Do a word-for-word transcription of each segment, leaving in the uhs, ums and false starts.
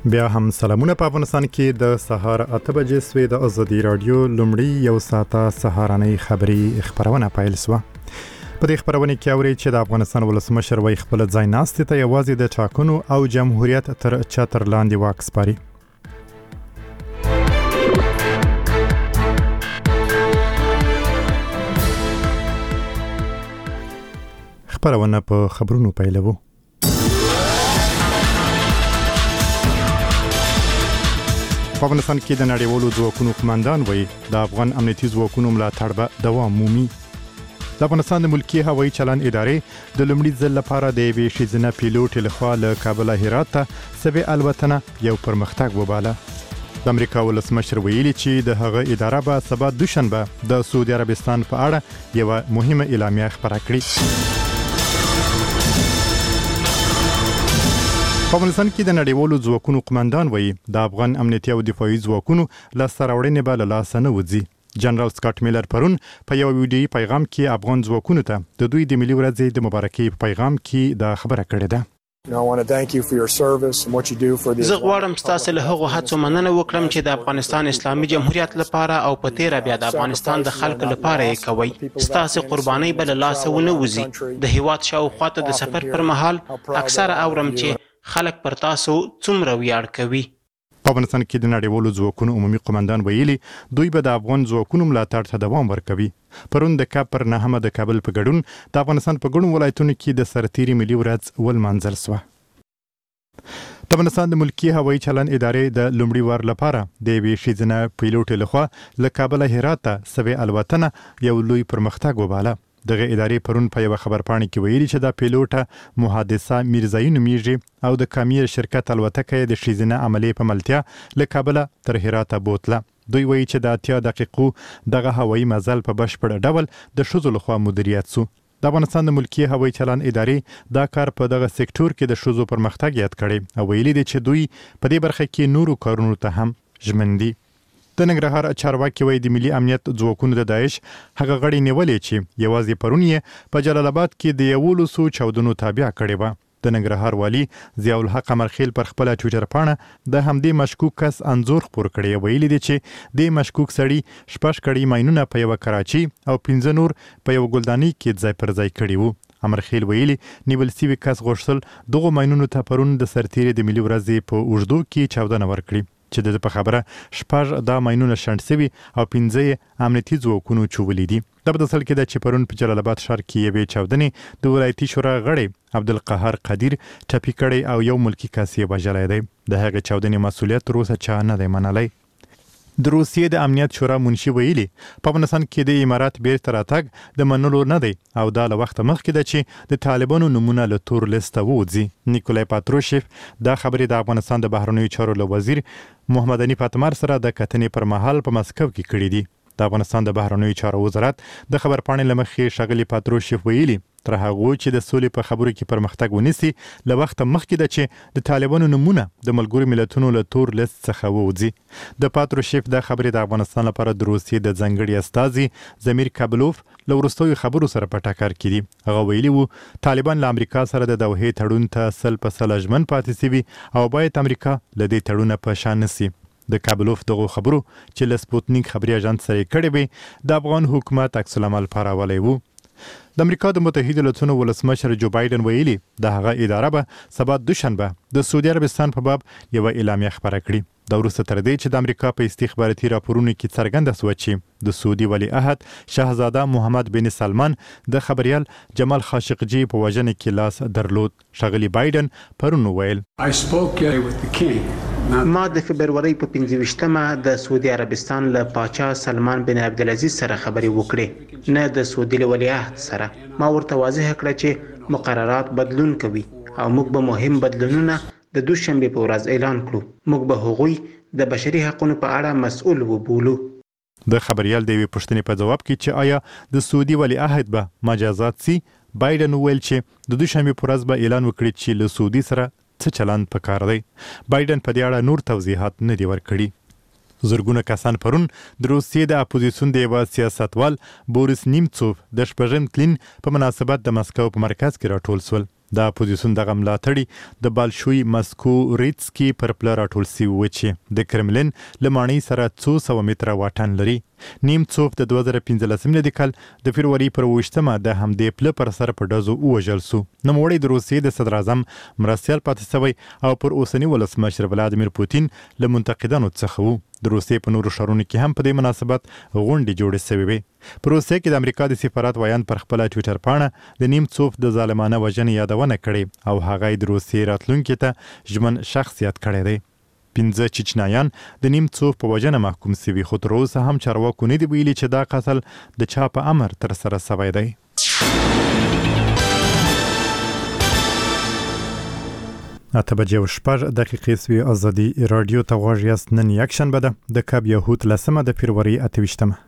بیا هم سلامونه. په افغانستان کې د سهار اته بجې سوې د ازادي رادیو لومړی یو ساعته سهارنۍ خبري خبرونه پیل شوه. په دې خبرونه کې اوري چې د افغانستان ولسمشر وایي خپل ځای ناستې ته یوازې د ټاکنو او جمهوریت تر چتر لاندې واک سپاري. خبرونه په خبرونو پیلوو. په افغانستان کې د نړیوالو ځواکونو قوماندان وایي د افغان امنیتي ځواکونو ملاتړ به دوام مومي. د افغانستان د ملکي هوایي چلند ادارې د لومړي ځل لپاره د یوې ښځینه پیلوټ لخوا له کابل هرات ته سوي الوتنه یو پرمختګ وباله. د امریکا ولسمشر ویلي چې د هغه اداره به سبا دوشنبه د سعودي عربستان په اړه یو مهمه اعلامیه خپره کړي. په افغانستان کې د نړیوالو ځواکونو قوماندان وایي د افغان امنیتي او دفاعي ځواکونو لاسته راوړنې به له لاسه نه وځي. جنرال سکاټ میلر پرون په یو ویډیویي پیغام کې افغان ځواکونو ته د دوی د ملي ورځې د مبارکۍ په پیغام کې دا خبره کړې ده. زه غواړم ستاسو له هغو هڅو مننه وکړم چې د افغانستان اسلامي جمهوریت لپاره او په تیره بیا د افغانستان د خلکو لپاره یې کوي. ستاسو قربانۍ به له لاسه ونه وځي. د هیواد شاوخوا ته د سفر پر مهال اکثره اورم چې خلک پر تاسو څومره ویاړ کوي. په افغانستان کې د نړیوالو ځواکونو عمومي قوماندان ویلي دوی به د افغان ځواکونو ملاتړ ته دوام ورکوي. پرون د کاپ پر نهمه د کابل په ګډون د افغانستان په ګڼو ولایتونو کې د سرتیري ملي ورځ ولمانځل شوه. د افغانستان د ملکي هوایي چلند ادارې د لومړي وار لپاره د یوې ښځینه پیلوټ لخوا له کابل هرات ته سوي الوتنه یو لوی پرمختګ وباله. دغه ادارې پرون په یو خبرپاڼه کې ویلي چې د پیلوټه محادثه میرزايي نومیږي او د کامیر شرکت الوتکه د ښځینه عملې په ملتیا له کابل تر هرات بوتله. دوی وایي چې د اتیا دقیقو دغه هوایي مزل په بشپړ ډول د ښځو لخوا مدیریت شو. د افغانستان د ملکي هوایي چلند ادارې دا کار په دغه سکتور کې د ښځو پرمختګ یاد کړي او ویلي دي چې دوی په دې برخه کې نورو کارونو ته هم ژمن دي. د ننګرهار چارواکي وایي د ملي امنیت ځواکونو د داعش هغه غړي نیولې چې یوازې پرون یې په جلال آباد کې د یولسو چاودنو تابع کړې وه. د ننګرهار والي ضیاء الحق امرخیل پر خپله ټویټر پاڼه د همدې مشکوک کس انځور خپور کړی. ویلي دي چې د مشکوک سړي شپږ کړي ماینونه په یوه کراچي او پنځه نور په یو ګلدانۍ کې ځای پر ځای کړي وو. امرخیل ویلي نیول سوي کس غوښتل دغو ماینونو ته پرون د سرتیري د ملي ورځې په اوږدو کې چاودنه ورکړي چې د په خبره شپږ دا ماینونه شنډ سوي او پنځه یې امنیتي ځواکونو چولي دي. دا په داسل کې ده چې پرون په جلال آباد ښار کې یوې چاودنې د ولایتي شورا غړی عبدالقهار قدیر ټپي کړی او یو ملکي کس یې وژلی دی. د هغې چاودنې مسؤلیت تر اوسه چا نه دی منلی. د روسیې د امنیت شورا منشي ویلي په افغانستان کې د امارات بیرته راتګ د منلو نه دی او دا له وخته مخکې ده چې د طالبانو نومونه له تور لیسته ووځي. نیکولای پاتروشیف دا خبرې د افغانستان د بهرنیو چارو له وزیر محمد علي پاتمر سره د کتنې پر مهال په مسکو کې کړي دي. د افغانستان د بهرنیو چارو وزارت د خبرپاڼې له مخې ښاغلي پاتروشیف ویلي تر هغو چې د سولې په خبرو کې پرمختګ ونیسي له وخته مخکې ده چې د طالبانو نومونه د ملګرو ملتونو له تور لیست څخه ووځي. د پاتروشیف دا خبرې د افغانستان لپاره د روسیې د ځانګړي استازي زمیر کابلوف له وروستیو خبرو سره په ټکر کې دي. هغه ویلي وو طالبان له امریکا سره د دوحې تړون ته سل په سله ژمن پاتې سوي او باید امریکا له دې تړونه په شا نسي. د کابلوف دغو خبرو چې له سپوتنیک خبري اژانس سره یې کړې وې د افغان حکومت عکس العمل پارولی وو. د امریکا د متحده ایالاتونو ولسمشر جو بایدن ویلي د هغه اداره به سبا دوشنبه د سعودي عربستان په باب یوه اعلامیه خپره کړي. دا وروسته تر دې چې د امریکا په استخباراتي راپورونو کې څرګنده سوه چې د سعودي ولیعهد شهزاده محمد بن سلمان د خبریال جمال خاشقجي په وژنه کې لاس درلود. ښاغلي بایدن پرون وویل ما د فبرورۍ په پنځه ویشتمه د سعودي عربستان له پاچا سلمان بن عبدالعزیز سره خبرې وکړې، نه د سعودي له ولیعهد سره. ما ورته واضح کړه چې مقررات بدلون کوي او موږ به مهم بدلونونه د دوشنبې په ورځ اعلان کړو. موږ به هغوی د بشري حقونو په اړه مسؤل وبولو. د خبریال د یوې پوښتنې په جواب کې چې آیا د سعودي ولیعهد به مجازات سي، بایدن وویل چې د دوشنبې په ورځ به اعلان وکړي چې له سعودي سره څه چلند پکار دی. بایدن په دې اړه نور توضیحات نه دي ورکړي. زرګونه کسان پرون د روسیې د اپوزیسیون د یوه سیاستوال بوریس نیمڅوف د شپږم تلین په مناسبت د مسکو په مرکز کې راټول شول. د اپوزیسیون دغه ملاتړي د بالشوي مسکو ریتسکي پر پله راټول سوي و چې د کرملین له ماڼۍ سره څو سوه متره واټن لري. نیم څوف د دوه زره پنځلسم میلادي کال د فبروري پر اوویشتمه د همدې پله پر سر په ډزو ووژل سو. نوموړی د روسیې د صدر اعظم مرستیال پاتې سوی او پر اوسني ولسمشر ولادیمیر پوتین له منتقدانو څخه و. د روسیې په نورو ښارونو کې هم په دې مناسبت غونډې جوړې سوې وې. په روسیې کې د امریکا د سفارت ویان پر خپله ټویټر پاڼه د نیم څوف د ظالمانه وژنې یادونه کړې او هغه د روسیې راتلونکي ته ژمن شخصیت کړی دی. پنځه چچنایان د نیم څوف په وژنه محکوم سوي، خو تر اوسه هم چارواکو نه دي ویلي چې دا قتل د چا په امر ترسره سوی دی. اته بجې او شپږ دقیقې سوې. ازادي راډیو ته غوږ یاست. نن یکشنبه ده د کب یهود لسمه د فبروري اته ویشتمه.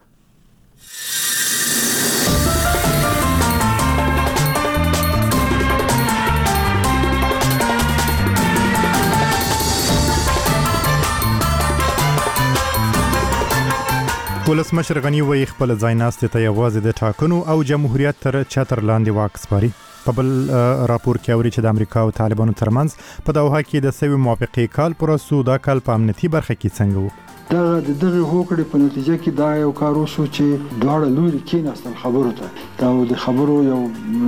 ولسمشر غنی وایي خپل ځایناستې ته یوازې د ټاکنو او جمهوریت تر چتر لاندې واک سپاري. په بل راپور کې اوري چې د امریکا او طالبانو ترمنځ په دوحه کې د سوي موافقې کال پوره سو. دا کال په امنیتي برخه کې څنګه و؟ دغه د دغه هوکړې په نتیجه کې دا یو کار وشو چې دواړه لوري کېناستل خبرو ته. دا د خبرو یو.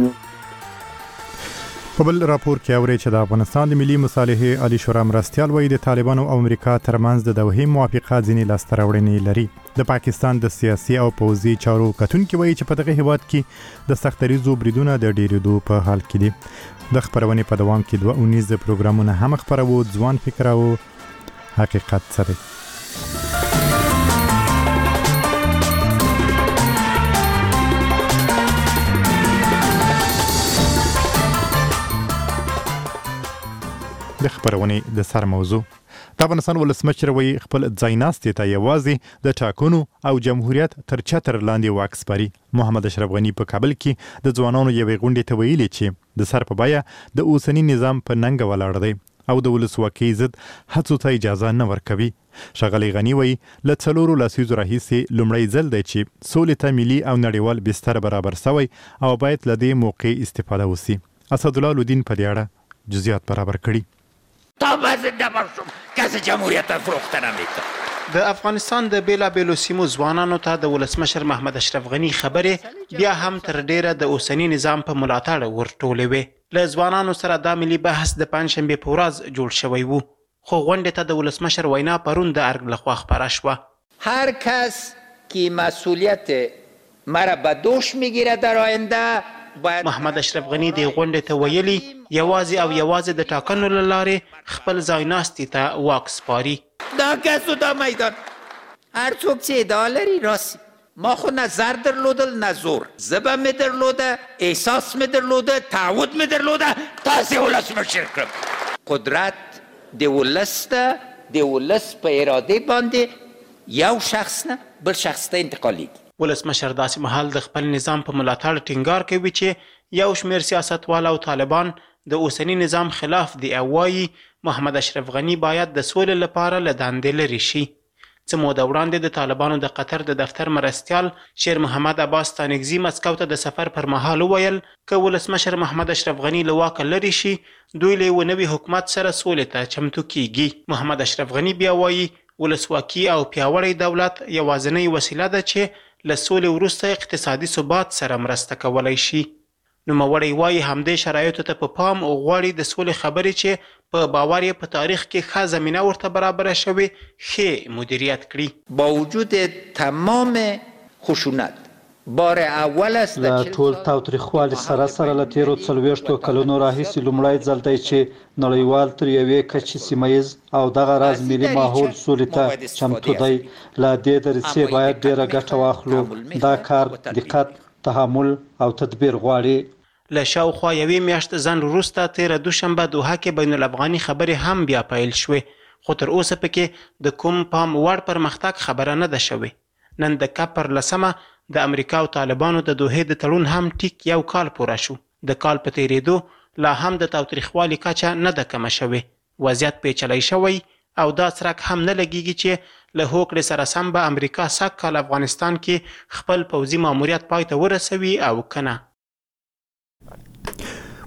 په بل راپور کې اوري چې د افغانستان د ملي مصالحې عالی شورا مرستیال وایي د طالبانو او امریکا ترمنځ د دوحې موافقه ځینې لاسته راوړنې لري. د پاکستان د سیاسي او پوځي چارو کتونکي وایي چې په دغه هیواد کې د سختریزو بریدونو د ډیرېدو په حال کې دي. د خبرونې په دوام کې دوه اونیز پروګرامونه هم خپرو. ځوان فکر او حقیقت سره د خبرونې د سر موضوع. د افغانستان ولسمشر وایي خپل ځایناستې ته یوازې د ټاکنو او جمهوریت تر چتر لاندې واک سپاري. محمد اشرف غنی په کابل کې د ځوانانو یوې غونډې ته ویلي چې د سر په بیه د اوسني نظام په ننګ ولاړ دی او د ولسواکۍ ضد هڅو ته اجازه نه ورکوي. ښاغلی غنی وایي له څلورو لسیزو راهیسې لومړی ځل دی چې سولې ته ملي او نړیوال بستر برابر سوی او باید له دې موقع استفاده وسی. اسدالله لودین په دې اړه جزئیات برابر کړي. تا زنده باشم کسی جمهوریت فروخته نمیده. د افغانستان د بیلابیلو سیمو ځوانانو ته د ولسمشر محمد اشرف غنی خبرې بیا هم تر ډیره د اوسنی نظام په ملاتړ ورټولې وې. له ځوانانو سره دا ملي بحث د پنجشنبې په ورځ جوړ شوی و، خو غونډې ته د ولسمشر وینا پرون د ارګ لخوا خپره شوه. هر کس که مسئولیت مرا به دوش میگیره در آینده باید. محمد اشرف غنی د غونډې ته ویلي یوازې او یوازې د ټاکنو له لارې خپل ځایناستي ته واک سپاري. دا کسو دا میدان هر څوک چې ادعا لري راسي. ما خو نه زر درلودل نه زور، زبه می درلوده، احساس می درلوده، تعهد می درلوده تاسې ولسمشر کړم. قدرت د ولس ده، د ولس په اراده باندې یو شخص نه بل شخص ته انتقالیږي. ولسمشر داسې مهال د خپل نظام په ملاتړ ټینګار کوي چې یو شمېر سیاستوال او طالبان د اوسني نظام خلاف دي او وایي محمد اشرف غنی باید د سولې لپاره له دندې لرې شي. څه موده وړاندې د طالبانو د قطر د دفتر مرستیال شیر محمد عباس ستانکزي مسکو ته د سفر پر مهال وویل که ولسمشر محمد اشرف غنی له واکه لرې شي دوی له یوه نوي حکومت سره سولې ته چمتو کیږي. محمد اشرف غنی بیا وایي ولسواکي او پیاوړی دولت یوازینۍ وسیله ده چې له سولې وروسته اقتصادي ثبات سره مرسته کولی شي. نوموړی وایي همدې شرایطو ته په پام غواړي د سولې خبرې چې په باور یې په تاریخ کې ښه زمینه ورته برابره شوې ښې مدیریت کړي. با وجود تمام خشونت بار اول است له ټول تاوتریخوالي سره سره له تیرو څلوېښتو کلونو راهیسې لومړی ځل دی چې نړیوال تر یوې کچې سیمه ییز او دغه راز ملي ماحول سولې ته چمتو دی. له دې دریڅې باید ډیره ګټه واخلو. دا کار دقت، تحمل او تدبیر غواړي. له شاوخوا یوې میاشتې ځنډ وروسته تېره دوشنبه دوحه کې بین الافغاني خبرې هم بیا پیل شوې، خو تر اوسه پکې د کوم پام وړ پرمختګ خبره نه ده شوې. نن د کب پر لسمه د امریکا او طالبانو د دوحې د تړون هم ټیک یو کال پوره شو. د کال په تېرېدو لا هم د تاوتریخوالي کچه نه ده کمه شوې. وضعیت پیچلی شوی او دا څرک هم نه لګیږي چې له هوکړې سره سم به امریکا سږ کال افغانستان کې خپل پوځي ماموریت پای ته ورسوي او که نه.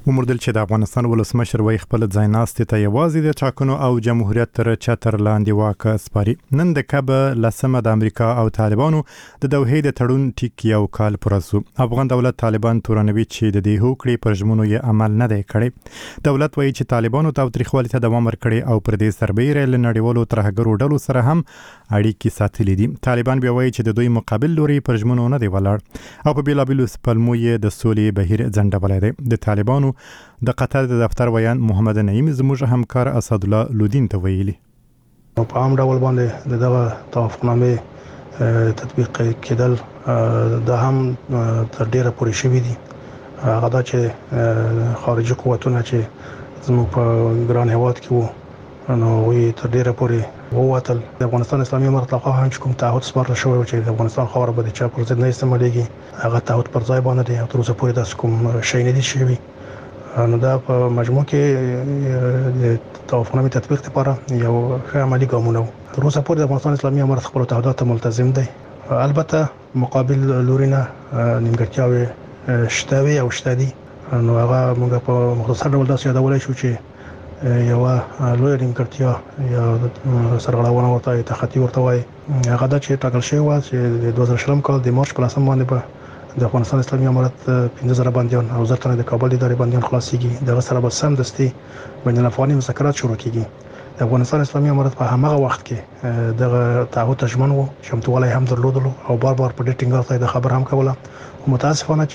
ومردل چې د افغانستان ولسمشر وای خپل ځایناستې ته یوازې د ټاکنو او جمهوریت تر چتر لاندې واک سپاري. نن د کب لسمه د امریکا او طالبانو د دوحې د تړون ټیک یو کال پوره شو. افغان دولت طالبان تورنوي چې د دې هوکړې پر ژمنو یې عمل نه دی کړی. دولت وایي چې طالبانو تاوتریخوالي ته دوام ورکړي او پر دې سربېره له نړیوالو ترهګرو ډلو سره هم اړیکې ساتلې دي. طالبان بیا وایي چې د دوی مقابل لوري پر ژمنو نه دی ولاړ او په بیلابیلو پلمو یې د سولې بهیر ځنډولی دی. د طالبانو د قطر د دفتر ویان محمد نعیم زموږ همکار اسد الله لودین ته ویلي په عام ډول باندې دغه توافقنامې تطبیق کېدل د هم تر ډیره پورې شوي دي. هغه دا چې خارجي قوتونه چې زموږ په ګران هیواد کې وو نو وی تر ډیره پورې ووتل. د افغانستان اسلامي امارت لخوا هم کوم تعهد سپارل شوی چې د افغانستان خاوره به د چا پر ضد نه استعمالېږي هغه تعهد پر ځای باندې دی او تر اوسه پورې داسې کوم شی نه دي شوي. نو دا په مجموع کې د توافقنامې تطبیق لپاره یو ښه عملي ګامونه وو. تر اوسه پورې د افغانستان اسلامي امارت خپلو تعهداتو ته ملتزم دی. البته مقابل لوري نه نیمګړتیاوې شته وي او شته دي. نو هغه موږ په مختصر ډول داسې یادولی شو چې یوه لویه نیمګړتیا یا سرغړونه ورته تخطي ورته وایي هغه دا چې ټاکل شوې وه چې د دوه زره شلم کال د مارچ په لسم باندې به د افغانستان اسلامي امارت پنځه زره بندیان او زر تنه د کابل د ادارې بندیان خلاصېږي. دغه سره به سمدستي بین الافغاني مذاکرات شروع کېږي. د افغانستان اسلامي امارت په هماغه وخت کې دغه تعهد ته ژمن وو، چمتووالی هم درلودلو او بار بار په ډېر ټینګار سره د خبر هم کوله. متاسفانه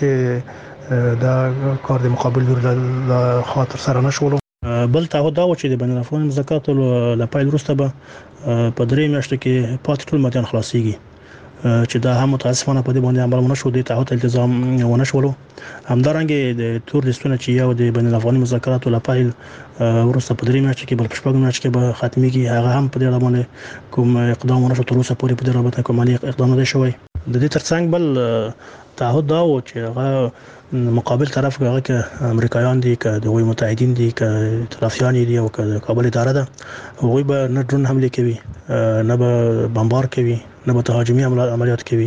چې دا کار د مقابل لوري له خوا ترسره نه شولو. بل تعهد دا و چې د بین الافغاني مذاکراتو له پیل وروسته به په درې میاشتو کې پاتې ټول مدیان خلاصېږي چې دا هم متاسفانه په دې باندې عمل ونه شو. د تعهد التزام ونه شولو. همدارنګه د تور لیستونه چې یو د بین الافغاني مذاکراتو له پیل وروسته په درې میاشتو کې بل په شپږو میاشتو کې به ختمېږي هغه هم په دې اړه باندې کوم اقدام ونه شو. تر اوسه پورې په دې رابطه کوم عملي اقدام نه دی شوی. د دې ترڅنګ بل تعهد دا و چې هغه مقابل طرف هغه که امریکایان دي که د وی متحدین دي که ائتلافیان دي او که د کابل اداره ده هغوی به نه ډرون حمله کوي نه به بمبار کوي نه به تهاجمي عملیات کوي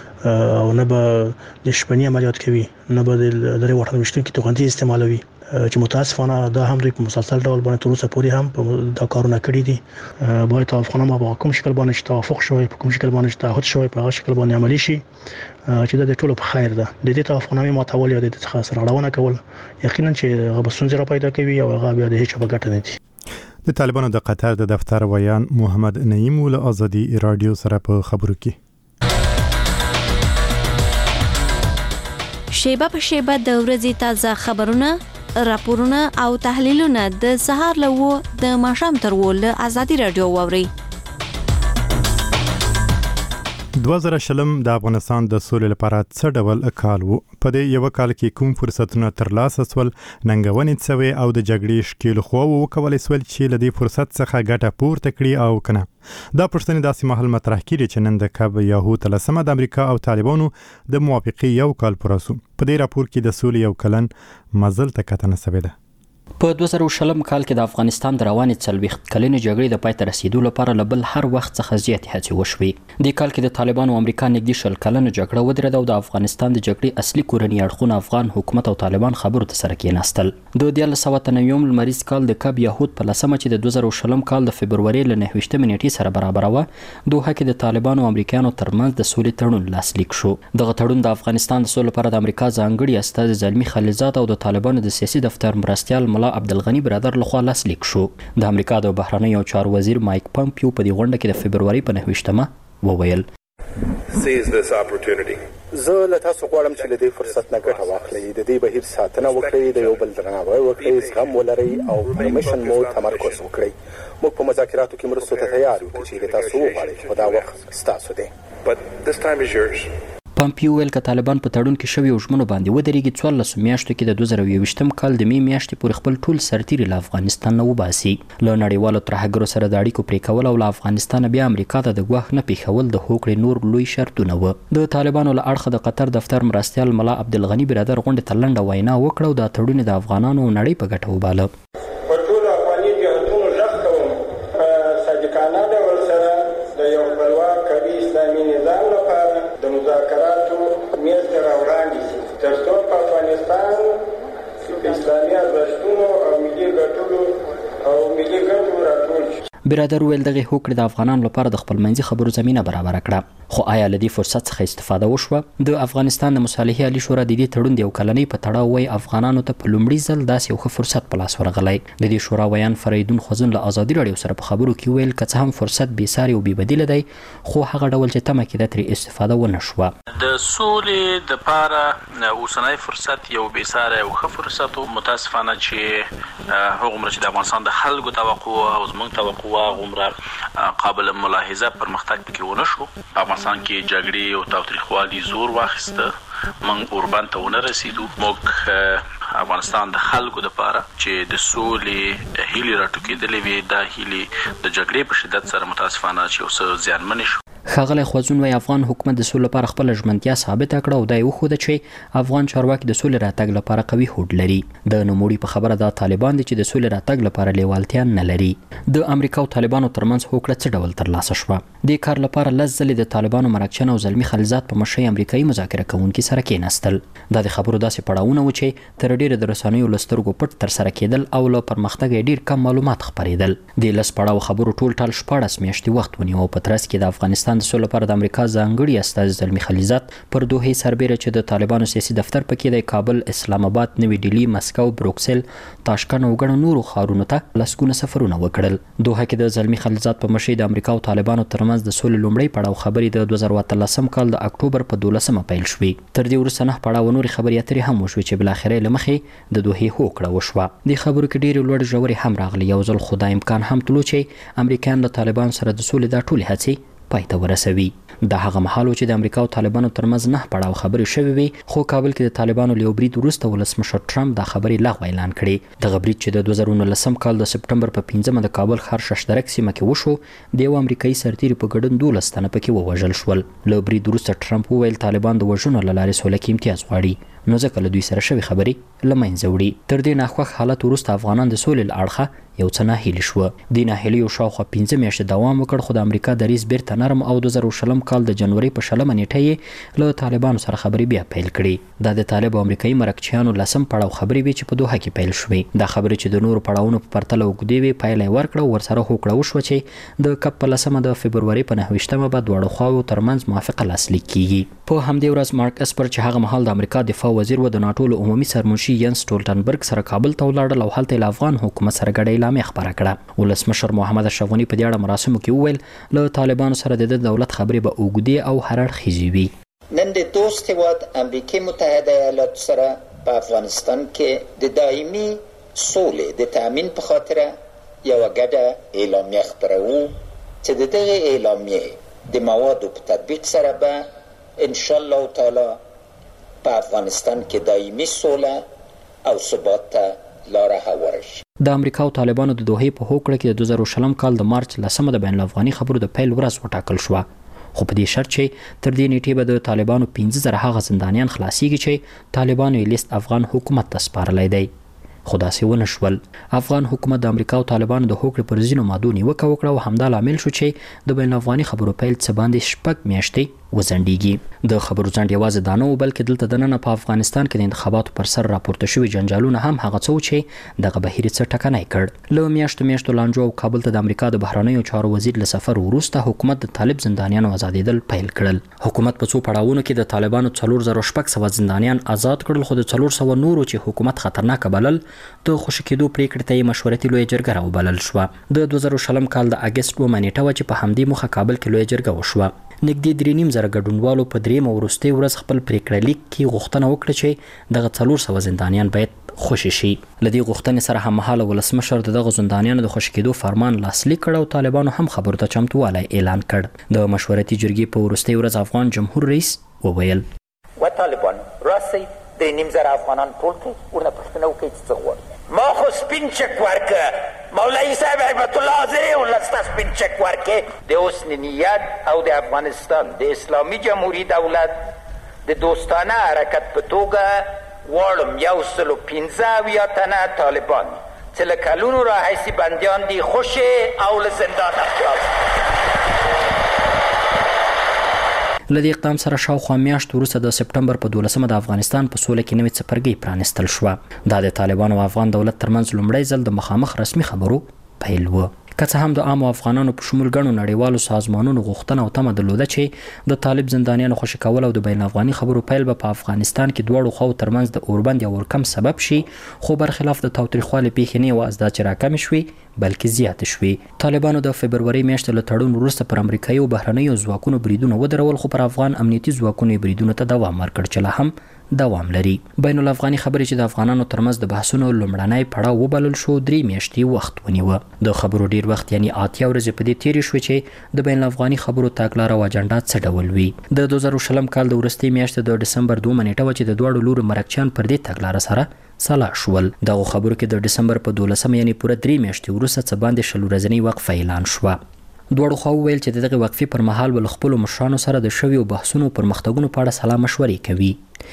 او نه به د شپني عملیات کوي نه به د درې واټن وشتونکي توغندي استعمالوي چې متاسفانه دا هم دوی په مسلسل ډول باندې تر اوسه پورې هم دا کارونه کړي دي. باید توافقنامه په کوم شکل باندې چې توافق شوی په کوم شکل باندې چې تعهد شوی په هغه شکل باندې عملي شي چې دا د ټولو په خیر ده. د دې توافقنامې ماتول یا د دې څخه سرغړونه کول یقینا چې هغه به ستونزې را پیدا کوي او هغه بیا د هیڅ په ګټه نه دي. د طالبانو د قطر د دفتر ویان محمد نعیم له آزادي رادیو سره په خبرو کې شیبه په شیبه د ورځې تازه خبرونه راپورونه او تحلیلونه د سهار له و د ماښام تر و له آزادي رادیو واوري. دوه زره شلم د افغانستان د سولې لپاره څه ډول کال وو؟ په دې یو کال کې کوم فرصتونه ترلاسه شول؟ ننګونې څه او د جګړې ښکېل خو وکولای شول چې له دې فرصت څخه ګټه پورته کړي او کنه؟ دا پوښتنې داسې مهال مطرح کیږي چې نن د کب یاهو تلسمه د امریکا او طالبانو د موافقې یو کال پوره شو. په دې راپور کې د سولې یو کلن مزل ته کتنه شوې ده. په دوه زره شلم کال کې د افغانستان د روانې څلوېښت کلنې جګړې د پای ته رسیدو لپاره له بل هر وخت څخه زیاتې هڅې وشوې. دې کال کې د طالبانو او امریکا نږدې شل کلنه جګړه ودرېده او د افغانستان د جګړې اصلي کورني اړخونه افغان حکومت او طالبان خبرو ته سره کېناستل. د دیارلس سوه اته نوي لمریز کال د کب یهود په لسمه چې د دوه زره شلم کال د فبرورۍ له نهه ویشتمې نیټې سره برابره وه دوحه کې د طالبانو او امریکایانو ترمنځ د سولې تړون لاسلیک شو. دغه تړون د افغانستان د سولې لپاره د امریکا ځانګړي استازي زلمي خلیلزاد او د طالبانو د سیاسي دفتر مرستیال ملا عبدالغني برادر لخوا لاسلیک شو. د امریکا د بهرنیو چارو وزیر مایک پامپیو په دې غونډه کې د فبرورۍ په نهه ویشتمه وویل زه له تاسو غواړم چې له دې فرصت نه ګټه واخلئ، د دې بهیر ساتنه وکړئ، د یو بل درناوی وکړئ، زغم ولرئ او پر مشن مو تمرکز وکړئ. موږ په مذاکراتو کې مرستو ته تیار یو چې له تاسو وغواړئ، خو دا وخت ستاسو دی. پامپیو ویل که طالبان په تړون کې شوي ژمنو باندې ودرېږي څوارلسو میاشتو کې د دوه زره یوویشتم کال د مې میاشتې پورې خپل ټول سرتیري له افغانستان نه وباسي. له نړیوالو ترهګرو سره د اړیکو پرې کول او له افغانستانه بیا امریکا ته د ګواښ نه پېښول د هوکړې نور لوی شرطونه وه. د طالبانو له اړخه د قطر دفتر مرستیال ملا عبدالغني برادر غونډې ته لنډه وینا وکړه او دا تړون د افغانانو او نړۍ په ګټه وباله. اسلامي برادر ویل دغه هوکړه د افغانانو لپاره د خپلمنځي خبرو زمينه برابر کړه خو آیا لدی فرصت څخه استفاده وشوه د افغانستان د مصالحې عالی شورا د دې تړون د یو کلنۍ په تړاو وای افغانانو ته په لومړي ځل داسې یو فرصت په لاس ورغلی د دې شورا ویان فریدون خوزن له ازادي رادیو سره په خبرو کې ویل که څه هم فرصت بې ساري او بې بدیله دی خو هغه ډول چې تمه کېده ترې استفاده ونه شوه د سولې دپاره اوسنی فرصت یو بې ساري او ښه فرصت و متاسفانه چې هغومره چې د افغانستان د خلکو توقع او زموږ توقع هغومره قابل ملاحظه پرمختګ پکې ونه شو په افغانستان کې جګړې او تاوتریخوالي زور واخیسته موږ اوربان ته ونه رسیدو موږ افغانستان د خلکو لپاره چې د سولې هیلې راټوکېدلې وي دا هیلې د جګړې په شدت سره متاسفانه چې اوس زیانمنې شو ښاغلی خوځون وایي افغان حکومت د سولې لپاره خپله ژمنتیا ثابته کړه او دا یې وښوده چې افغان چارواکي د سولې راتګ لپاره قوي هوډ لري د نوموړي په خبره دا طالبان دي چې د سولې راتګ لپاره لیوالتیا نه لري د امریکا او طالبانو ترمنځ هوکړه څه ډول ترلاسه شوه دې کار لپاره لس ځلې د طالبانو مرکچن او زلمي خلیزات په مشرۍ امریکایي مذاکره کوونکي سره کېناستل دا د خبرو داسې پړاوونه و چې تر ډیره د رسنیو له سترګو پټ ترسره کېدل او له پرمختګه ډیر کم معلومات خپرېدل د لس پړاو خبرو ټول ټال شپاړس میاشتې وخت ونیو په ترڅ کې د افغانستان د سولې لپاره د امریکا ځانګړي استازي زلمي خلیزات پر دوحې سربیره چې د طالبانو سیاسي دفتر پکې د کابل اسلام آباد نوې ډیلي مسکو بروکسل تاشکند او ګڼو نورو ښارونو ته لسګونه سفرونه وکړل دوحه کې د زلمي خلیزات په مشرۍ د امریکا او طالبانو ترمنځ د سولې لومړی پړاو خبرې د دوه زره اتلسم کال د اکتوبر په دولسمه پیل شوې تر دې وروسته نه پړاو نورې خبرې اترې هم وشوې چې بالاخره له مخې د دوحې هوکړه وشوه دې خبرو کې ډېرې لوړې ژورې هم راغلي یو ځل خو دا امکان هم تلو چې امریکایان له طالبانو سره د سولې دا ټولې هڅې پای ته ورسوي دا هغه مهال و چې د امریکا او طالبانو ترمنځ نه پړاو خبرې شوې وي خو کابل کې د طالبانو له یو برید وروسته ولسمشر ټرمپ دا خبرې لغوه اعلان کړې دغه برید چې د دوه زره نولسم کال د سپټمبر په پنځمه د کابل ښار ششترک سیمه کې وشو د یو امریکایي سرتیري په ګډون دولس تنه پکې ووژل شول له برید وروسته ټرمپ وویل طالبان د وژنو له لارې سوله کې امتیاز غواړي نو ځکه له دوی سره شوې خبرې له منځه وړي تر دې ناخوښ حالت وروسته افغانان د سولې له اړخه یو څه ناهیلي شوه دې ناهیلیو شاوخوا پنځه میاشتې دوام وکړ خو د امریکا دریځ بیرته نرم او دوه زره شلم کال د جنوري په شلمه نیټه یې له طالبانو سره خبرې بیا پیل کړې دا د طالب او امریکایي مرکچیانو لسم پړاو خبرې وې چې په دوحه کې پیل شوې دا خبرې چې د نورو پړاوونو په پرتله اوږدې وې پایله یې ورکړه او ورسره هوکړه وشوه چې د کپ په لسمه د فبروري په نهه ویشتمه به دواړو خواوو ترمنځ موافقه لاسلیک کیږي په همدې ورځ مارک اسپر چې هغه مهال د امریکا دفاع وزیر و د ناټو له عمومي سرمنشي ینس ټولټنبرګ سره کابل ته ولاړل او هلته له افغان حکومت سره ګډه اعلامیه خپره کړه ولسمشر محمد اشرف غني په دې اړه مراسمو کې وویل له طالبانو سره د دولت خبرې به اوږدې او هر اړخیزې وي نن د دوست هیواد امریکای متحده ایالاتو سره په افغانستان کې د دایمي سولې د تأمین په خاطر یوه ګډه اعلامیه خپروو چې د دغه اعلامیې د موادو په تطبیق سره به انشاءالله تعالی په افغانستان کې دایمي سوله او ثبات ته لاره هواره شي د امریکا او طالبانو د دوحې په هوکړه کې د دوه زره شلم کال د مارچ لسمه د بین الافغاني خبرو د پیل ورځ وټاکل شوه خو په دې شرط چې تر دې نیټې به د طالبانو پنځه زره هغه زندانیان خلاصیږي چې طالبانو یې لیست افغان حکومت ته سپارلی دی خو داسې ونه شول افغان حکومت د امریکا او طالبانو د هوکړې پر ځینو مادو نیوکه وکړه او همدا لامل شو چې د بین الافغاني خبرو پیل څه باندې شپږ میاشتې وځنډیږي د خبرو ځنډ یوازې دا نه و بلکې دلته دننه په افغانستان کې د انتخاباتو پر سر راپورته شوي جنجالونه هم هغه څه و چې دغه بهیر یې څه ټکنی کړ له میاشتو میاشتو لانجو او کابل ته د امریکا د بهرنیو چارو وزیر له سفر وروسته حکومت د طالب زندانیانو ازادېدل پیل کړل حکومت په څو پړاوونو کې د طالبانو څلور زره شپږ سوه زندانیان آزاد کړل خو د څلور سوه نورو چې حکومت خطرناکه بلل د خوشي کېدو پریکړې ته یې مشورتي لویه جرګه راوبلل شوه د دوه زره شلم کال د اګست اوومه نیټه وه چې په همدې موخه کابل کې لویه جرګه وشوه نږدې درې نیم زره ګډونوالو په درېیمه وروستۍ ورځ خپل پریکړه لیک کې غوښتنه وکړه چې دغه څلور سوه زندانیان باید خوشي شي له دې غوښتنې سره هممهاله ولسمشر د دغه زندانیانو د خوشي کېدو فرمان لاسلیک کړ او طالبانو هم خبرو ته چمتووالی اعلان کړ د مشورتي جرګې په وروستۍ ورځ افغان جمهور رئیس وویل و طالبان راسئ درې نیم زره افغانان ټول کړئ ورنه پوښتنه وکړئ چې څه غواړي ما خو سپین چک ورکه مولوی صاحب هیبت الله زه ولسته سپین چک ورکه د حسن نیت او د افغانستان د اسلامي جمهوری دولت د دوستانه حرکت په توګه غواړم یو سل و پنځه اویا تنه طالبان چې له کلونو راهیسې بندیان دي خوشې او له زندانه خلاص له دې اقدام سره شاوخوا میاشت وروسته د سپټمبر په دولسمه د افغانستان په سوله کې نوې څپرګۍ پرانستل شوه دا د طالبانو او افغان دولت ترمنځ لومړی ځل د مخامخ رسمي خبرو پیل و که څه هم د عام افغانانو په شمول ګڼو نړیوالو سازمانونو غوښتنه او تمه درلوده چې د طالب زندانیانو خوشي کول او د بین افغاني خبرو پیل به په افغانستان کې دواړو خواو ترمنځ د اوربند یا اورکم سبب شي، خو برخلاف د تاوتریخوالي پیښې نه یوازې دا چې راکمې شوې بلکې زیاتې شوې. طالبانو د فبروري میاشتې له تړون وروسته پر امریکایي او بهرنیو ځواکونو بریدونه ودرول، خو پر افغان امنیتي ځواکونو بریدونو ته دوام ورکړ چې لا هم دوام لري. بین الافغاني خبرې چې د افغانانو ترمنځ د بحثونو لومړنی پړاو وبلل شو درې میاشتې وخت ونیوه. د خبرو ډیر وخت یعنی اتیا ورځې په دې تیرې شوې چې د بین الافغاني خبرو تګلاره او اجنډا څه ډول وي. د دوه زره شلم کال د وروستۍ میاشتې د ډسمبر دوه نیټه و چې د دواړو لورو مرکچیان پر دې تګلاره سره سلا شول. دغه خبرو کې د ډسمبر په دولسمه یعنی پوره درې میاشتې وروسته څه باندې شل ورځنۍ وقفه اعلان شوه. دواړو خواو ویل چې دغه وقفې پر مهال ول خپل مشرانو سره د شویو بحثونو پرمختګونو په اړه سلا مشورې کوي.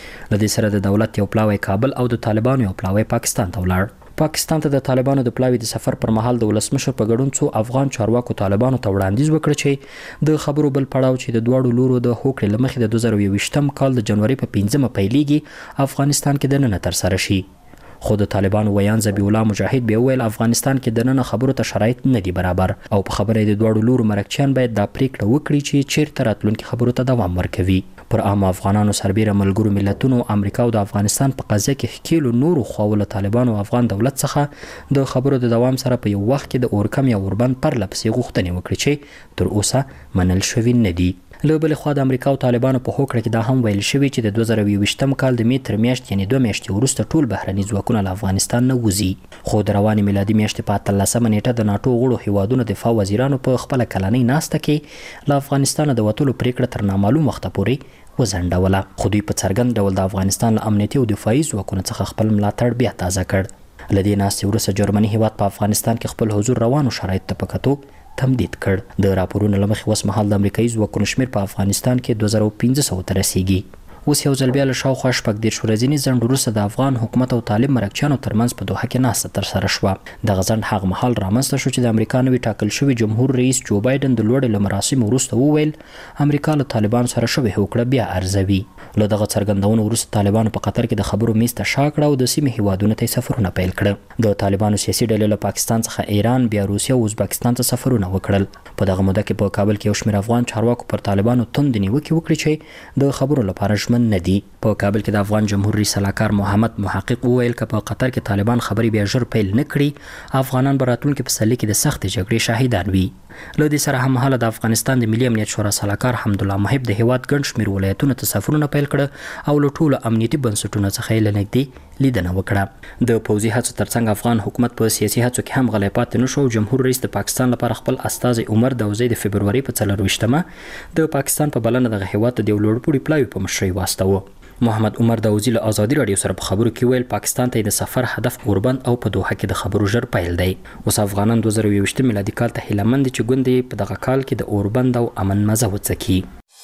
د دې سره د دولت یو پلاوی کابل او د طالبانو یو پلاوی پاکستان ته ولاړ. پاکستان ته د طالبانو د پلاوی د سفر پر مهال د ولسمشر په ګډون څو افغان چارواکو طالبانو ته وړاندیز وکړ چې د خبرو بل پړاو چې د دواړو لورو د هوکړې له مخې د دوه زره یوویشتم کال د جنوري په پنځمه پیلېږي افغانستان کې دننه ترسره شي. خو د طالبانو ویان ذبیح الله مجاهد به ویل افغانستان کې دننه خبرو ته شرایط نه دي برابر او په خبره د دواړو لورو مرکچیان باید دا پریکړه وکړي چې چیرته راتلونکي خبرو ته دوام ورکوي. پر عام افغانانو سربیره ملګرو ملتونو امریکا او د افغانستان په قضیه کې ښکیلو نورو خواو له طالبانو او افغان دولت څخه د خبرو د دوام سره په یو وخت کې د اورکم یا اوربند پرله پسې غوښتنې وکړي چې تر اوسه منل شوي نه دي. له بلې خوا د امریکا او طالبانو په هوکړه کې دا هم ویل شوي چې د دوه زره یوویشتم کال د مې تر میاشتې یعنې دوه میاشتې وروسته ټول بهرني ځواکونه له افغانستان نه وځي. خو د روانې میلادي میاشتې په اتلسمه نیټه د ناټو غړو هیوادونو دفاع وزیرانو په خپله کلنۍ ناسته کې له افغانستانه د وتلو پریکړه تر نامعلوم وخته پورې وځنډوله. خو دوی په څرګند ډول د افغانستان له امنیتي او دفاعي ځواکونو څخه خپل ملاتړ بیا تازه کړ. له دې ناستې وروسته جرمني هیواد په افغانستان کې خپل حضور روانو شرایطو ته په کتو تمدید کړ. د راپورونو له مخې اوس مهال د امریکایي ځواکونو شمېر په افغانستان کې دوه زره پنځه سوه ته رسیږي. اوس یو ځل بیا له شاوخوا شپږ دېرش ورځني ځنډ وروسته د افغان حکومت او طالب مرکچیانو ترمنځ په دوحه کې ناسته ترسره شوه. دغه ځنډ هغه مهال رامنځته شو چې د امریکا نوي ټاکل شوي جمهور رئیس جو بایدن د لوړې له مراسمو وروسته وویل امریکا له طالبانو سره شوې هوکړه بیا ارزوي. له دغه څرګندونو وروسته طالبانو په قطر کې د خبرو میز ته شا کړه او د سیمې هیوادونو ته سفرونه پیل کړه. د طالبانو سیاسي ډلې له پاکستان څخه ایران، بیا روسیه او ازبکستان ته سفرونه وکړل. په دغه موده کې په کابل کې یو شمېر افغان چارواکو پر طالبانو توندې نیوکې وکړې چې د خبرو لپاره ژمن نه دي. په کابل کې د افغان جمهور رئیس سلاکار محمد محقق وویل که په قطر کې طالبان خبرې بیا ژر پیل نه کړي افغانان به راتلونکي پسرلي کې د سختې جګړې شاهدان وي. له دې سره هممهاله د افغانستان د ملي امنیت شورا سلاکار حمدالله محب د هیواد ګڼ شمېر ولایتونو ته سفرونه پیل کړه او له ټولو امنیتي بنسټونو څخه یې له نږدې لیدنه وکړه. د پوځي هڅو ترڅنګ افغان حکومت په سیاسي هڅو کې هم غلی پاتې نه شو. جمهور رئیس د پاکستان لپاره خپل استازی عمر داوزی د فبروري په څلرویشتمه د پاکستان په بلنه دغه هیواد ته د یو لوړپوړي پلاوي په مشرۍ واستاوه. محمد عمر داوزی له ازادي رادیو سره په خبرو کې ویل پاکستان ته د سفر هدف اوربند او په دوحه کې د خبرو ژر پیل دی. اوس افغانان دوه زره یوویشتم میلادي کال ته هیله مند چې ګوندې په دغه کال کې د اوربند او امن مزه وڅکي.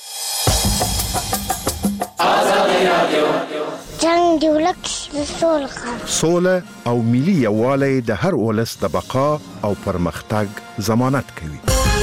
جنگ دی ولک سوله او ملي یووالی د هر ولس د بقا او پرمختګ ضمانت کوي.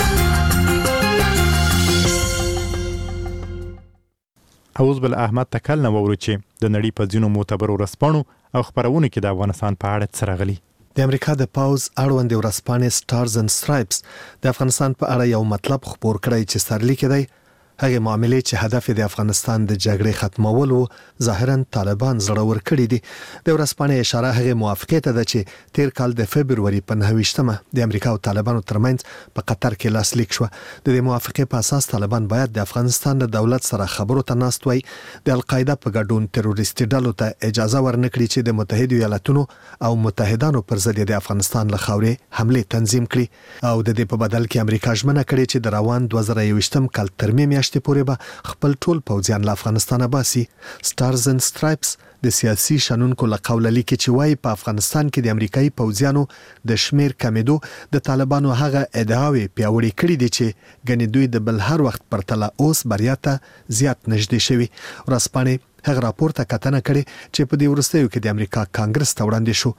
اوس بل احمد تکل نه وورو چې د نړۍ په ځینو معتبرو ورځپاڼو او خبرونو کې د افغانستان په اړه څه راغلي. د امریکا د پاوز اړوند ورځپاڼې سټارز اند سټرایپس د افغانستان په اړه یو مطلب خبر کړی چې سرلیک دی هغه معاملې چې هدف د افغانستان د جګړې ختمول وو ظاهرا طالبان زړور کړی دي. د ورځپاڼې اشاره هغه موافقت ده چې تیر کال د فبرवरी په نهه د امریکا او طالبانو ترمنځ په قطر کې لاسلیک شو. د دې موافقې په اساس طالبان باید د افغانستان د دولت سره خبرو ته ناست وي، د القاعده په ګډون تروریستي ډلو ته اجازه ورنکړي چې د متحده ایالاتونو او متحدانو پر ضد د افغانستان له خاورې حمله تنظیم کړي او د دې په بدل کې امریکا ژمنه کړې چې د روان دوه زره یوویشتم کال تر میاشتې پورې به خپل ټول پوځیان له افغانستانه باسي. سټارز اند سټرایپس د سیاسي شنونکو له قوله لیکي چې وايي په افغانستان کې د امریکایي پوځیانو د شمیر کمیدو د طالبانو هغه ادعاوې پیاوړې کړې دي چې ګنې دوی د بل هر وخت پرتله اوس بریا ته زیات نږدې شوي. ورځپاڼې هغه راپور ته کتنه کړې چې په دې وروستیو کې د امریکا کانګرس ته وړاندې شو.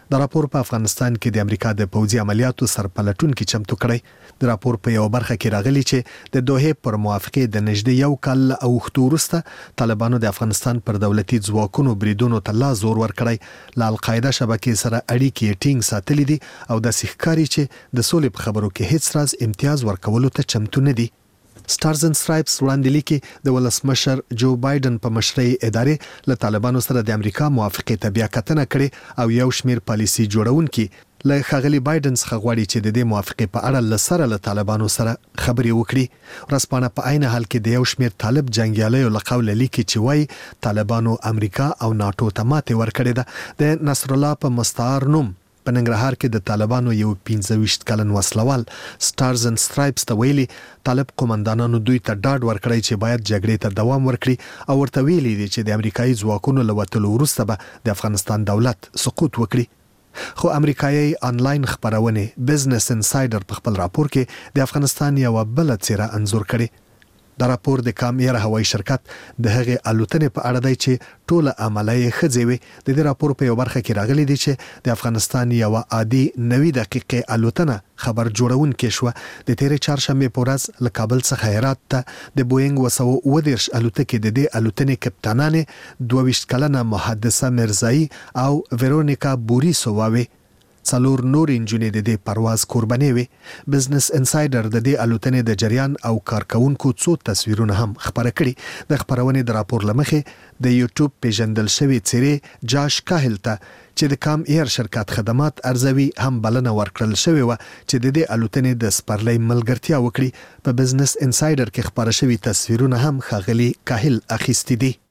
د راپور په افغانستان کې د امریکا د پوځي عملیاتو سرپلټونکو چمتو کړی. د راپور په یو برخه کې راغلی چې د دوحې پر موافقه د نږدې یو کال او وروسته طالبانو د افغانستان پر دولتي ځواکونو بریدونو ته لا زور ورکړی. ل القاعده شبکې سره اړیکې ټینګ ساتلې دي او د سیخکاری چې د سولې په خبرو کې هیڅ راز امتیاز ورکولو ته چمتو نه دي. سټارز اند سټرایپس وړاندې لیکي د ولسمشر جو بایدن په مشرۍ ادارې له طالبانو سره د امریکا موافقه ته بیا کتنه کړې او یو شمیر پالیسي جوړونکي له خغلی بایدن څخه غواړي چې د دې موافقه په اړه لسره له طالبانو سره خبرې وکړي. رسپانه په عین حال کې د یو شمیر طالب جنگیالیو له قوله لیکي چې وایي طالبانو امریکا او ناتو ته ماته ورکړې ده. د نصر الله په مستعار نوم په ننګرهار کې د طالبانو یو پنځه ویشت کلن وسلوال سټارز اند سټرایپس ته ویلي طالب قومندانانو دوی ته ډاډ ورکړی چې باید جګړې ته دوام ورکړي او ورته ویلي دي چې د امریکایي ځواکونو له وتلو وروسته به د افغانستان دولت سقوط وکړي. خو امریکایي انلاین خبرونه بزنس انسایډر په خپل راپور کې د افغانستان یو بل څیره انزور کړي. دا راپور د کام ایر هوایي شرکت د هغې الوتنې په اړه دی چې ټوله عملیه ښځې وي. د دې راپور په یو برخه کې راغلی دی چې د افغانستان یو عادي نوي دقیقې الوتنه خبر جوړونکې شوه. د تیرې چهارشنبې په ورځ له کابل څخه هرات ته د بوینګ وسو اوه دېرش الوتکې د دې الوتنې کپټانانې دوه ویشت کلنه محدثه مرزایی او ویرونیکا بوریسووا وي. څلور نور انجونې د دې پرواز قرباني وي. بزنس انسایډر د دې الوتنې د جریان او کارکونکو څو تصویرونه هم خبره کړي. د خبرونې د راپور لمخې د یوټیوب پیژندل شوی څیرې جاش کاهل ته چې د کام ایر شرکت خدمات ارزوي هم بلنه ورکړل شوی و چې د دې الوتنې د سپرلۍ ملګرتیا وکړي. په بزنس انسایډر کې خبره شوی تصویرونه هم خاغلی کاهل اخیستي دي.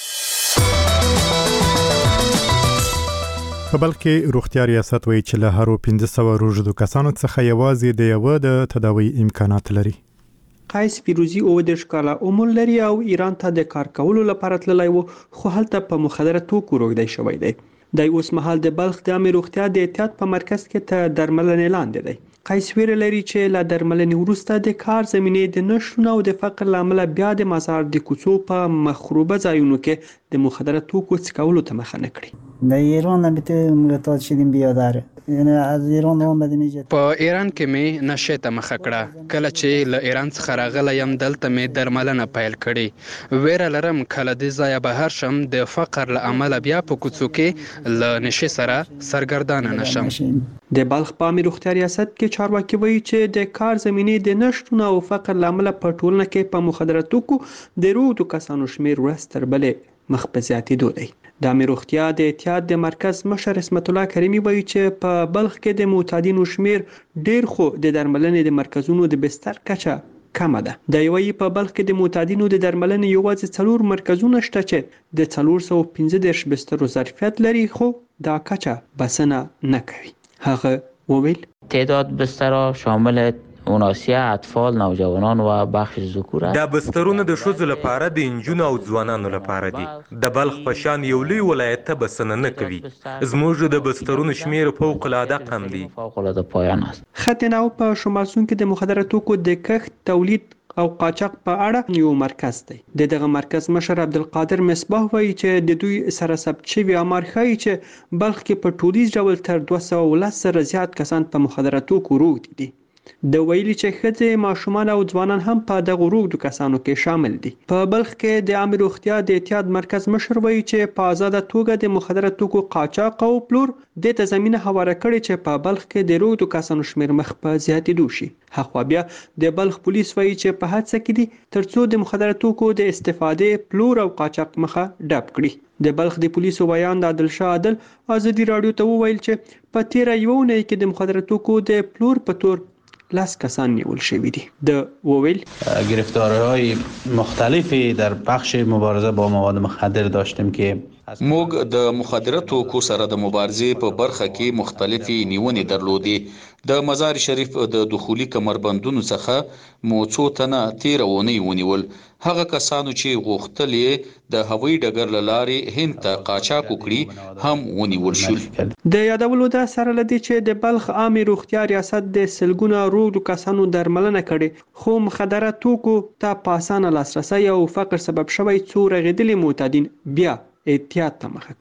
په بل کې روغتیا ریاست وایي چې له هرو پنځه سوه روژدو کسانو څخه یوازې د یوه د تداوی امکانات لري. قیس فیروزی اوه دېرش کاله عمر لري او ایران ته د کار کولو لپاره تللی و خو هلته په مخدره توکو روږدی شوی دی. د اوس مهال د بلخ د عامه روغتیا د احتیاط په مرکز کې ته درملنې لاندې دی. قیس ویره لري چې له درملنې وروسته د کار زمینې د نشتون او د فقر له امله بیا د مزار د کوڅو په مخروبه ځایونو کې د مخدره توکو څکولو ته مخه نه کړي. در ایران البته معتاد شدیم بیادر یعنی از ایران اومدیم اینجا. په ایران کې مې نشه ته مخه کړه. کله چې له ایران څخه راغلی یم دلته مې درملنه پیل کړې. ویره لرم کله دې ځایه بهر شم د فقر له امله بیا په کوڅو کې له نشې سره سرګردانه نشم. د بلخ په عامه روغتیا ریاست کې چارواکي وایي چې د کار زمینې د نشتون او فقر له امله په ټولنه کې په مخدره توکو د روږدو کسانو شمیر ورځ تر بلې مخ په زیاتېدو دی. د عامه روغتیا د احتیاط د مرکز مشر اسمت الله کریمي وایي چې په بلخ کې د معتادینو شمیر ډیر خو د درملنې د مرکزونو د بستر کچه کمه ده. د یوې په بلخ کې د معتادینو د درملنې یوازې څلور مرکزونه شته چې د څلور سوه پنځه دېرش بسترو ظرفیت لري خو دا کچه بسنه نه کوي. هغه وویل تعداد بسترها شامل مناسیه اطفال نوجوانان و بخش ذکور است. دا بسترونه د ښځو لپاره د انجونو او ځوانانو لپاره دي. د بلخ په شان یو لوی ولایت ته بسنه نه کوي. زموږ د بسترونو شمیر فوق العاده کم دی. فوق العاده پایان است. ختنه په شمال سون کې د مخدره توکو د کښت تولید او قاچاق په اړه یو مرکز دی. د دغه مرکز مشر عبدالقادر مصباح وایي چې د دوی سره ثبت شوی امر ښیي چې بلخ کې په ټولیز ډول تر دوه سوه ولس سره زیات کسان په مخدره توکو روږدي دي. د ویلي چې ښځې ماشومان او ځوانان هم په دغه روږدو کسانو کې شامل دي. په بلخ کې د عامه روغتیا د احتیاط مرکز مشر وایي چې په آزاده توګه د مخدره توکو قاچاق او پلور دې ته زمینه هواره کړې چې په بلخ کې د روږدو کسانو شمیر مخ په زیاتېدو شي. هخوا بیا د بلخ پولیس وایي چې په هڅه کې دي ترڅو د مخدره توکو د استفادې پلور او قاچاق مخه ډپ کړي. د بلخ د پولیسو ویان د عادلشاه عادل ازادي راډیو ته وویل چې په تیره یوه اونۍ کې د مخدره توکو د پلور په تور لاس کسان نیول شوی دي. د وویل گرفتاری‌های مختلفی در بخش مبارزه با مواد مخدر داشتیم که موږ د مخدره توکو سره د مبارزې په برخه کې مختلفي نیونې درلودې. د مزار شریف د دخولي کمربندونو څخه مو څو تنه تیره اونۍ ونیول. هغه کسانو چې غوښتل یې د هوایي ډګر له لارې هند ته قاچاق وکړي هم ونیول شول. د یادولو د سره لدی چې د بلخ عامه روغتیا ریاست د سلګونه روږدو کسانو درملنه کړي خو مخدره توکو ته په اسانه لاسرسی او فقر سبب شوی څو رغېدلي معتادین بیا احتیاط ته مخه کړي.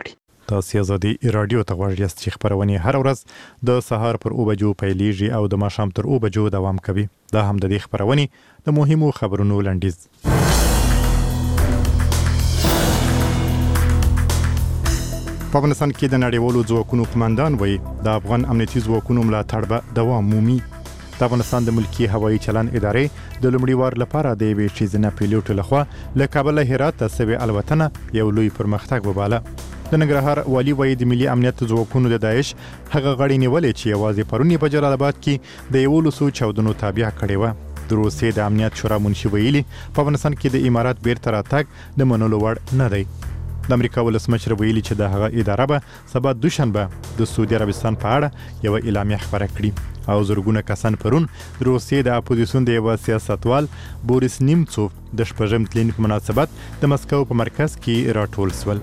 تاسو ازادي رادیو ته غواړئ چې خبرونه هر ورځ د سهار پر او بجو پیلیږي او د ماښام تر او بجو دوام کوي. دا هم د دې خبرونه د مهمو خبرونو لنډیز. په افغانستان کې د نړیوالو ځواکونو قومندان وایي د افغان امنیتي ځواکونو ملاتړ به دوام مومي. د افغانستان د ملکی هوایي چلن ادارې د لومړي وار لپاره د یوې ښځینه پیلوټ لخوا له کابل هرات ته سوي الوتنه یو لوی پرمختګ وباله. د ننګرهار والي وایي د ملي امنیت ځواکونو د داعش هغه غړي نیولې چې یوازې پرونی په جلال آباد کې د یولسو چاودنو تابع کړي و. د روسیې د امنیت شورا منشي ویلي په افغانستان کې د امارات بیرته راتګ د منلو وړ نه دی. د امریکا ولسمشر ویلي چې د هغه اداره به سبا دوشنبه د سعودي عربستان په اړه یو اعلامیه خبره کړي او زرګونه کسان پرون د روسیې د اپوزیسیون د یو سیاستوال بوریس نیمڅوف د شپږم تلین په مناسبت د مسکو په مرکز کې راټول شول.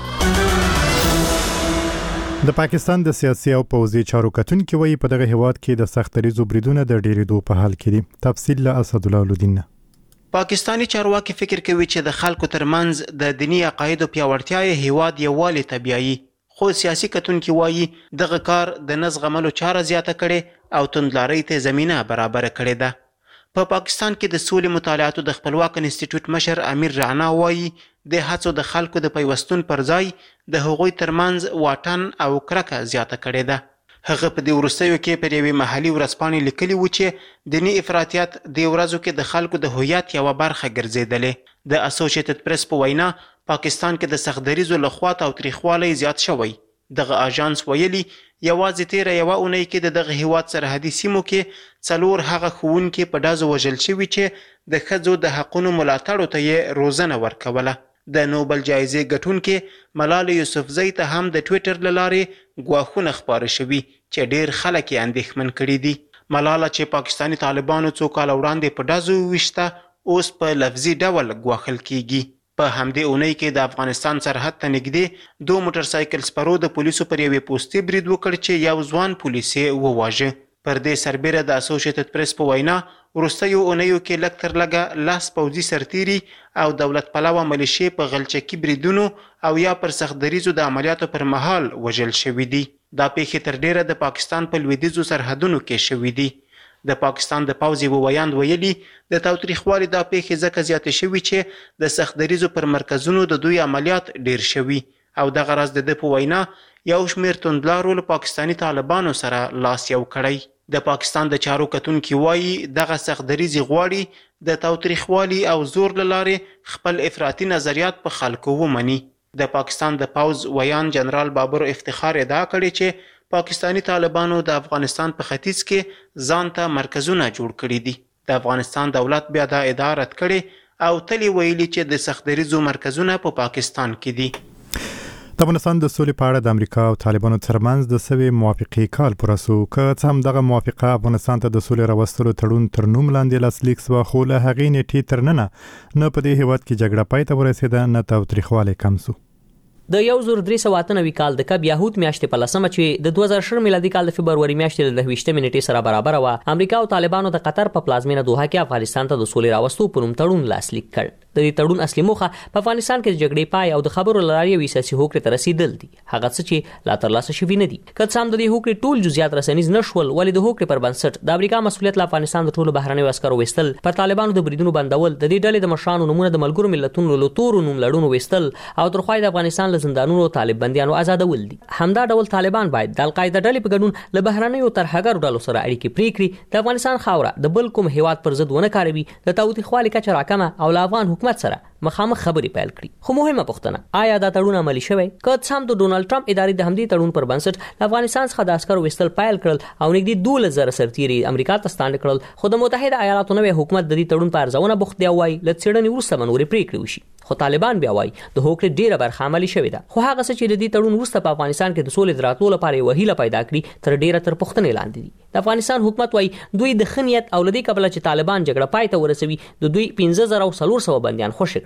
د پاکستان د سیاسي او پوځي چارو کتونکو وایي په دغه هیواد کې د سختریزو بریدونو د ډیرېدو په حال کې دي. تفصیل له اسد الله الدین. پاکستانی چارواکي فکر کوي چې د خلکو ترمنځ د دینی عقایدو پیاوړتیا یې هیواد یووالي ته بیایي، خو سیاسي کتونکي وایي دغه کار د نزغملو چاره زیاته کړي او توندلارۍ ته زمینه برابر کړې ده. په پا پاکستان کې د سولې مطالعاتو د خپلواک انسټیټیوټ مشر امیر رانا وایي د هڅو د خلکو د پیوستون پر ځای د هغوی ترمنځ واټن او کرکه زیاته کړې ده. هغه په دې وروستیو کې پر یوې محلي ورځپاڼې لیکلي و چې دیني افراطیت د ورځو کې د خلکو د هویت یوه برخه ګرځېدلې. د اسوسییټډ پریس په وینا پاکستان کې د سختدریزو له خوا تاوتریخوالی زیات شوی. دغه اژانس ویلي یوازې تیره یوه اونۍ کې د دغه هیواد سرحدي سیمو کې څلور هغه ښوونکي په ډزو وژل شوي چې د ښځو د حقونو ملاتړو ته یې روزنه ورکوله. د نوبل جایزې ګټونکې ملالۍ یوسفزۍ ته هم د ټویټر له لارې ګواښونه خپاره شوي چې ډېر خلک یې اندېښمن کړي دي. ملاله چې پاکستاني طالبانو څو کاله وړاندې په ډزو وویشته اوس په لفظي ډول ګواښل کیږي. په همدې اونۍ کې د افغانستان سرحد ته نږدې دوه موټر سایکل سپرو د پولیسو پر یوې پوستې برید وکړ چې یو ځوان پولیس یې وواژه. پر دې سربیره د اسوسییټډ پریس په وینا وروستیو اونیو کې لږ تر لږه لس پوځي سرتیري او دولت پلوه ملیشې په غلچکي بریدونو او یا پر سختدریزو د عملیاتو پر مهال وژل شوي دي. دا پیښې تر ډیره د پاکستان په لویدیځو سرحدونو کې شوي دي. د پاکستان د پوځ یوه ویاند ویلي د تاوتریخوالي دا پیښې ځکه زیاتې شوي چې د سختدریزو پر مرکزونو د دوی عملیات ډیر شوي او دغه راز د ده په وینا یو شمېر توندلارو له پاکستاني طالبانو سره لاس یو کړی. د پاکستان د چارو کتونکي وایي دغه سختدریزي غواړي د تاوتریخوالي او زور له لارې خپل افراطي نظریات په خلکو ومني. د پاکستان د پوځ ویان جنرال بابر افتخار ادعا کړې چې پاکستاني طالبانو د افغانستان په ختیځ کې ځان ته مرکزونه جوړ کړي دي. د افغانستان دولت بیا دا ادعا رد کړې او تل ویلي چې د سختدریزو مرکزونه په پاکستان کې دي. د افغانستان د سولې په اړه د امریکا او طالبانو ترمنځ د سوي موافقې کال پوره شو. که څه هم دغه موافقه افغانستان ته د سولې راوستلو تړون تر نوم لاندې لاسلیک شوه، خو له هغې نیټې تر ننه نه په دې هیواد کې جګړه پای ته ورسېده نه تاوتریخوالی کم شو. د یو زر درې سوه اته نوي کال د کب یهود میاشتې په لسمه چې د دوه زره شل میلادي کال د فبروري میاشتې د نهه ویشتمې نیټې سره برابر وه، امریکا او طالبانو د قطر په پلازمینه دوحه کې افغانستان ته د سولې راوستو په نوم تړون لاسلیک کړ. د دې تړون اصلي موخه په افغانستان کې د جګړې پای او د خبرو له لارې یوې سیاسي هوکړې ته رسیدل دي، هغه څه چې لا ترلاسه شوي نه دي. که څه هم د دې هوکړې ټول جزئیات رسنیز نه شول، ولې د هوکړې پر بنسټ د امریکا مسؤلیت له افغانستان د ټولو بهرنیو عسکرو ویستل، پر طالبانو د بریدونو بندول، د دې ډلې د مشرانو نومونه د ملګرو ملتونو له تورو نوملړونو ویستل او تر خوا د افغانستان له زندانونو طالب بندیانو آزادول دي. همدا ډول طالبان باید د القاعده ډلې په ګډون له بهرنیو ترهګرو ډلو سره اړیکې پرې کړي، د افغانستان خاوره د بل کوم هیواد پر ضد ونه کاروي، د تاوتریخوالي کچه راکمه او له افغان حکومت سره مخامخ خبرې پیل کړي. خو مهمه پوښتنه، آیا دا تړون عملي شوی؟ که څه هم د ډونالډ ټرمپ ادارې د همدې تړون پر بنسټ له افغانستان څخه د عسکرو ویستل پیل کړل او نږدې دولس زره سرتیري امریکا ته ستانه کړل، خو د متحده ایالاتو نوی حکومت د دې تړون په ارزونه بوخت دی او وايي له څېړنې وروسته به نورې پرېکړې وشي. خو طالبان بیا وايي د هوکړې ډیره برخه عملي شوې ده، خو هغه څه چې د دې تړون وروسته په افغانستان کې د سولې د راتلو لپاره یوه هیله پیدا کړي تر ډیره تر پوښتنې لاندې دي. د افغانستان حکومت وايي دوی د ښه نیت او له دې کبله چې طالبان جګړه پای ته ورسوي د دوی پنځه زره څلور سوه بندیان خوشي کړل.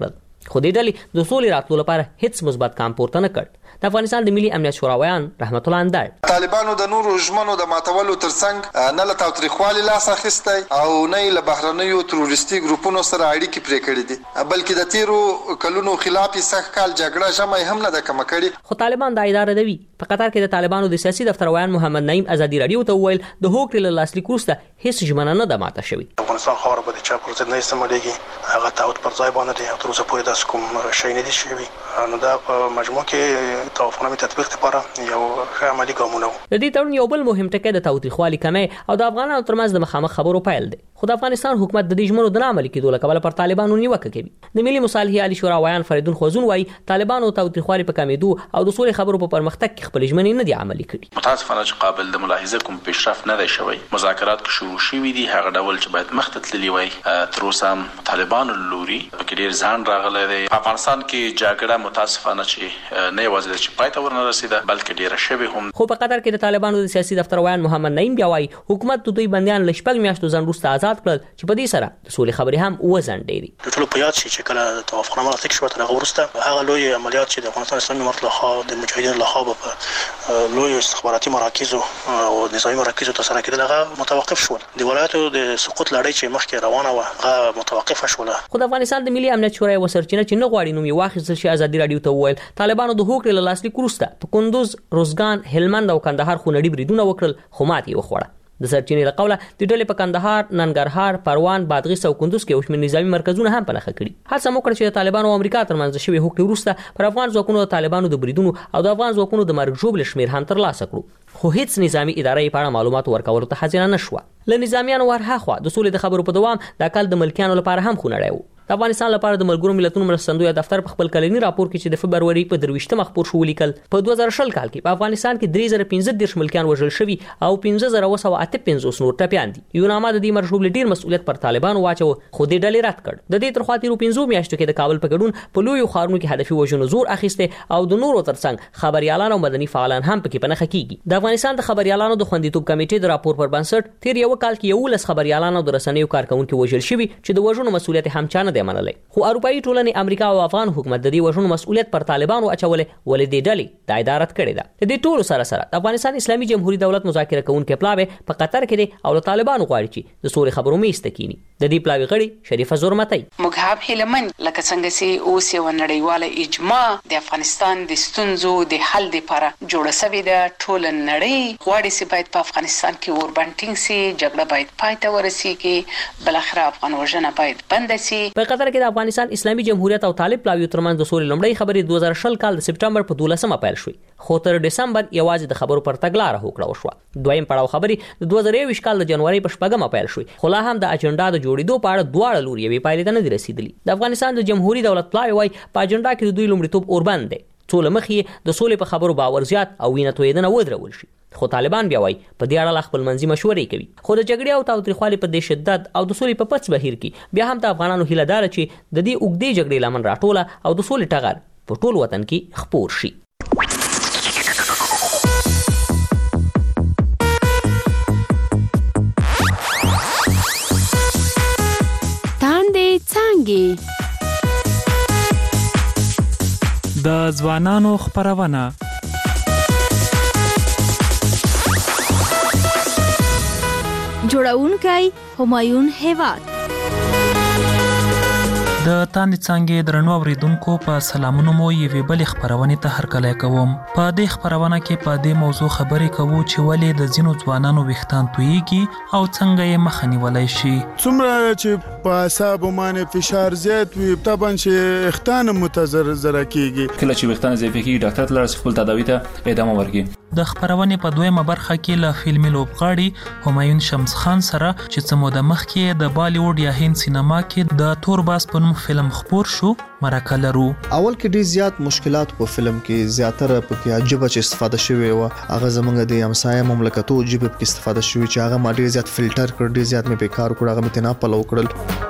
خو دې ډلې د سولې راتلو لپاره هیڅ مثبت ګام پورته نه کړ. د افغانستان د ملي امنیت شورا ویان رحمت الله اندړ طالبانو د نورو ژمنو د ماتولو ترڅنګ نه له تاوتریخوالي لاس اخیستی او نه له بهرنیو تروریستي ګروپونو سره اړیکې پرې کړې دي، بلکې د تیرو کلونو خلاف سخت کال جګړه ژمه هم نه ده کمه کړې. خو طالبان دا اداره دوي. په قطر کې د طالبانو د سیاسي دفتر ویان محمد نعیم ازادي رادیو ته وویل د هوکړې له لاسلیک وروسته هیڅ ژمنه نه ده ماته شوې. افغانستان خاور به د چا پر ضد نه استعمالېږي، هغه تعهد پر ځای باندې دی او تر اوسه پورې داسې کوم شی نه دي شوي. نو دا په مجموع کې توافقنامې تطبیق لپاره یو ښه عملي ګامونه وو. د دې تړون یو بل مهم ټکی د تاوتریخوالي کمی او د افغانانو ترمنځ د مخامخ خبرو پیل دی. خو د افغانستان حکومت د دې ژمنو د نه عملي کېدو له کبله پر طالبانو نیوکه کوي. د ملي مصالحې عالی شورا ویان فریدون خوزون وایي طالبانو تاوتریخوالي په کمیدو او د سولې خبرو په پرمختګ کې خپل ژمنې نه دي عملي کړي. متاسفانه چې قابل د ملاحظه کوم پیشرفت نه دی شوی. مذاکرات کې شروع شوي دي، هغه ډول چې باید مخ ته تللی وای تر اوسه هم طالبانو لوري په ډیر ځان راغلی دی. په افغانستان کې جګړه متاسفانه چې نه یوازې چې پای ته ورنه رسیده بلکې ډیره شوې هم. خو په قطر کې د طالبانو د سیاسي دفتر ویان محمد نعیم بیا وایي حکومت د دوی بندیان له شپږ میاشتو ځنډ وروسته آزاد کړل چې په دې سره د سولې خبرې هم وځنډېدې دي. د ټولو په یاد شي چې کله توافقنامه لاسلیک شوه تر هغه وروسته هغه لوی عملیات چې د افغانستان اسلامي امارت لخوا د مجاهدینو لخوا په لوی استخباراتي مراکزو او نظامي مراکزو ترسره کېدل هغه متوقف شول. د ولایتو د سقوط لړۍ چې مخکې روانه وه هغه متوقفه شوله. خو د افغانستان د ملي امنیت شورا یوه سرچینه چې نه غواړي نوم یې واخیستل شي ازادي راډیو ته وویل طالبانو د هوکړې له لاسلیک وروسته په کندوز، روزګان، هلمند او کندهار خونړي بریدونه وکړل خو ماتې یې وخوړه. د سرچینې له قوله د ډلې په کندهار، ننګرهار، پروان، بادغیس او کندوز کې یو شمېر نظامي مرکزونه هم په نښه کړي. هڅه مو کړې چې د طالبانو او امریکا ترمنځ شوې هوکړې وروسته پر افغان ځواکونو د طالبانو د بریدونو او د افغان ځواکونو د مرګ ژوبلې شمېر هم ترلاسه کړو. خو هیڅ نظامي اداره یې په اړه معلومات ورکولو ته حاضره نه شوه. له نظامیانو ورهاخوا د سولې د خبرو په دوام دا کال د ملکیانو لپاره هم خونړی و. د افغانستان لپاره د ملګرو ملتونو مرستندوی دفتر په خپل کلنی راپور کې چې د فبروري په درویشتمه خپور شو لیکل په دوه زره شل کال کې په افغانستان کې درې زره پنځه دېرش ملکیان وژل شوي او پنځه زره اوه سوه اته پنځوس نور ټپیان دي. یو نامه د دې مرشوب ډیر مسؤلیت پر طالبانو واچو خو دې ډلې رد کړ. د دې تر خوا تیرو پنځو میاشتو کې د کابل په ګډون په لویو ښارونو کې هدفي وژنو زور اخیسته او د نورو ترڅنګ خبريالان او مدني فعالان هم پکې پنهخه کیږي. د افغانستان د خبريالانو د خوندیتوب کمیټې د راپور پر بنسټ تیر یو کال کې یو لس خبريالان او د رسنیو کارکونکو وژل شوي چې د وژنو مسؤلیت هم چانه دی منلای. خو اروپאי ټولنې امریکا او افغان حکومت د دې وژنو مسؤلیت پر طالبانو اچولې ولې د ډلې د ادارت کړې ده. د دې ټولو سره سره د افغانستان اسلامي جمهوریت دولت مذاکره کوونکې پلاوی په قطر کې دی او له طالبانو غواړي چې د سولې خبرو میسته کینی. د دې پلاوی غړي شریفه زورمتي موږ هم هیلمن لکه څنګه چې اوس یو نړیواله اجماع د افغانستان د ستونزو د حل لپاره جوړه شوې ده. ټول نړۍ غواړي چې باید په افغانستان کې اوربنټینګ سي، جګړه باید پای ته ورسیږي، بل اخر افغان وژنه باید بند سي. په قطر کې د افغانستان اسلامي جمهوریت او طالب پلاوی ترمنځ د سولې لومړی خبرې دوه زره شل کال د سپټمبر په دولسمه پیل شوې خو تر دسمبر یوازې د خبرو پر تګلاره هوکړه وشوه. دویم پړاو خبرې د دوه زره یوویشت کال د جنوري په شپږمه پیل شوې خو لا هم د اجنډا د جوړېدو په اړه دواړه لوري یې پایلې ته نه دي رسیدلي. د افغانستان د جمهوریت دولت پلاوی وايي په اجنډا کې د دوی لومړیتوب اوربند دی څو له مخې د سولې په خبرو باور زیات او وینه تویدنه ودرول شي. خو طالبان بیا وایي په دې اړه خپل منځي مشورې کوي. خو د جګړې او تاوتریخوالي په دې شدت او د سولې په پڅ بهیر کې بیا هم د افغانانو هیله دار چې د دې اوږدې جګړې لمن راټوله او د سولې ټغر په ټول وطن کې خپور شي. تاندې څانګې د ځوانانو خپرونه جوړونکی همایون هیواد. د تاندې څانګې درنو اوریدونکو په سلامونو مو یوې بلې خپرونې ته هرکلی کوم. په دې خپرونه کې په دې موضوع خبرې کوو چې ولې د ځینو ځوانانو ویښتان تویېږي او څنګه یې مخه نیولی شي. څومره چې په اعصابو باندې فشار زیات وي طبعا چې ویښتان متضرره کېږي. کله چې ویښتان ضعیفه کېږي ډاکټر ته لاړ شي خپل تداوي ته ادامه ورکړي. د خپرونې په دویمه برخه کې له فلمي لوبغاړي همایون شمس خان سره چې څه موده مخکې د بالیوډ یا هند سینما کې د تورباس په نوم فلم خپور شو مرکه لرو. اول کې ډیر زیات مشکلات په فلم کې زیاتره پکې عجبه چې استفاده شوی و هغه زمونږ د همسایه مملکتو جبه کې استفاده شوی چې هغه ما ډیر زیات فلټر کړ ډیر زیات مې په کار کړ هغه مې تنا پلو کړل.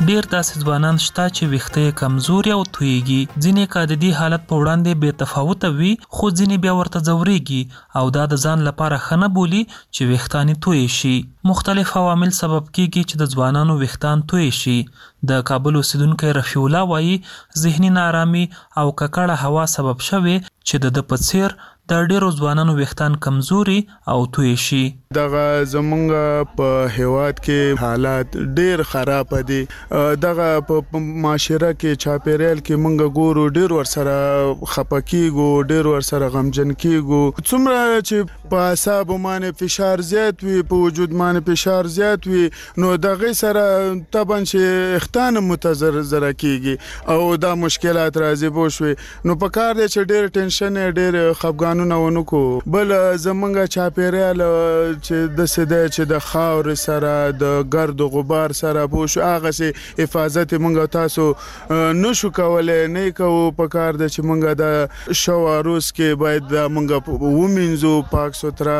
ډیر داسې ځوانان شته چې ویښته کمزوري او تویږي، ځینې کا د دې حالت په وړاندې بې تفاوته وي، خو ځینې بیا ورته ځورېږي او دا د ځان لپاره ښه نه بولي چې ویښتان توی شي. مختلف عوامل سبب کیږي چې د ځوانانو ویښتان توی شي. د کابل اوسیدونکی رفیع الله وایي ذهني ناارامي او ککړه هوا سبب شوی چې د د په څیر د ډیرو ځوانانو ویښتان کمزوري او توی شي. دغه زمونږ په هیواد کې حالات ډیر خراب دي. دغه په معاشره کې چاپیریال کې مونږ ګورو ډیر ور سره خپکیږو، ډیر ور سره غمجن کیږو. څومره چې په اعصاب باندې فشار زیات وي، په وجود باندې فشار زیات وي، نو دغه سره طبعا چې اختان متضرر زره کیږي او دا مشکلات راځي بوشوي. نو په کار دي چې ډیر ټینشن ډیر خفګان نه ونکو. بل زمونږ چاپیریال چې د سده چې د خاور سره د ګرد او غبار سره پوښ هغه سي حفاظت مونږ تاسو نشو کولای، نه کوو. په کار د چې مونږ د شواروس کې باید د مونږ ومنځو پاک سترا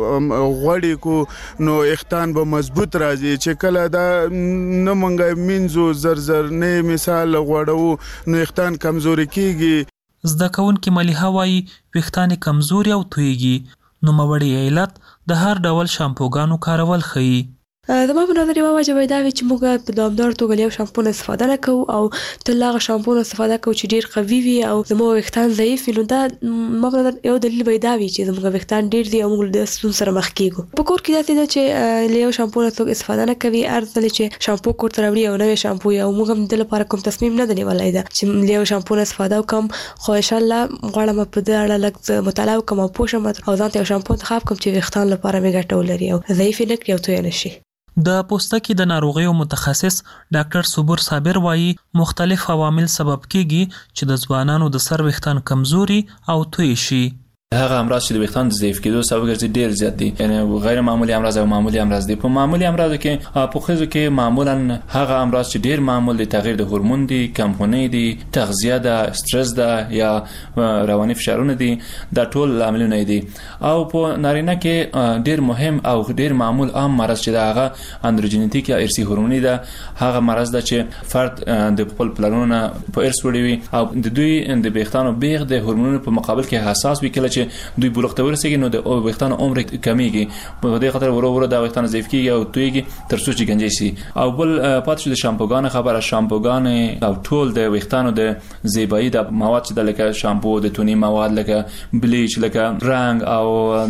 غوړی کو، نو اختان به مضبوط راځي. چې کله دا نه مونږ منځو زر زر نه مثال غوړو نو اختان کمزوري کیږي. زده کوونکې ملیحه وایي ویښتان کمزوري او تویږي، نو موړی علت د هر ډول شامپوګانو کارول ښیي. زما په نظر یوه وجه به دا وي چې موږ په دوامداره توګه له یو شامپو نه استفاده نه کوو او تل هغه شامپو نه استفاده کوو چې ډېر قوي وي او زموږ ویښتان ضعیف وي. نو دا زما په نظر یو دلیل به دا وي چې زموږ ویښتان ډېر دي او موږ د ستونزو سره مخ کېږو. په کور کې داسې ده چې له یو شامپو نه څوک استفاده نه کوي. هر ځل چې شامپو کور ته راوړي او نوی شامپو او موږ هم د لپاره کوم تصمیم نه دی نیولی ده چې له یو شامپو نه استفاده وکړم، خو انشاءالله غواړم په دې اړه لږ مطالعه وکړم او پوه شم او ځان ته یو شامپو انتخاب کړم چې ویښتان لپاره مې ګټه ولري او ضعیف یې نه کړي او توی نه شي. د پوستکي د ناروغیو متخصص ډاکټر صبور صابر وایي مختلف عوامل سبب کیږي چې د ځوانانو د سر ویښتان کمزوري او توی شي. هغه امراض چې د ویښتان د ضعیف کېدو سبب ګرځي ډېر زیات دي، یعنی غیر معمولی امراض او معمولی امراض دي. په معمولی امراضو کې په ښځو کې معمولا هغه امراض چې ډېر معمول دي، تغییر د هورمون دي، کمخوني دي، تغذیه ده، استرس ده یا رواني فشارونه دي، دا ټول عاملونه دي. او په نارینه کې ډېر مهم او ډېر معمول عام مرض چې ده هغه اندروجینیټیک یا ارثي هورموني ده. هغه مرض ده چې فرد د خپل پلانونو په ارث وړي وي او د دوی د ویښتانو بیغ د هورمونونو په مقابل کې حساس وي. کله چې دوی بلوغ ته ورسېږي نو د ویښتانو عمر کمیږي، په دې خاطر ورو ورو دا ویښتان ضعیف کیږي او تویږي تر څو چې گنجي شي. او بل پاتې شو د شامپوګان خبره. شامپوګان او ټول د ویښتانو د زیبایی د مواد چې د لکه شامپو، د تونی مواد لکه بلیچ، لکه رنګ او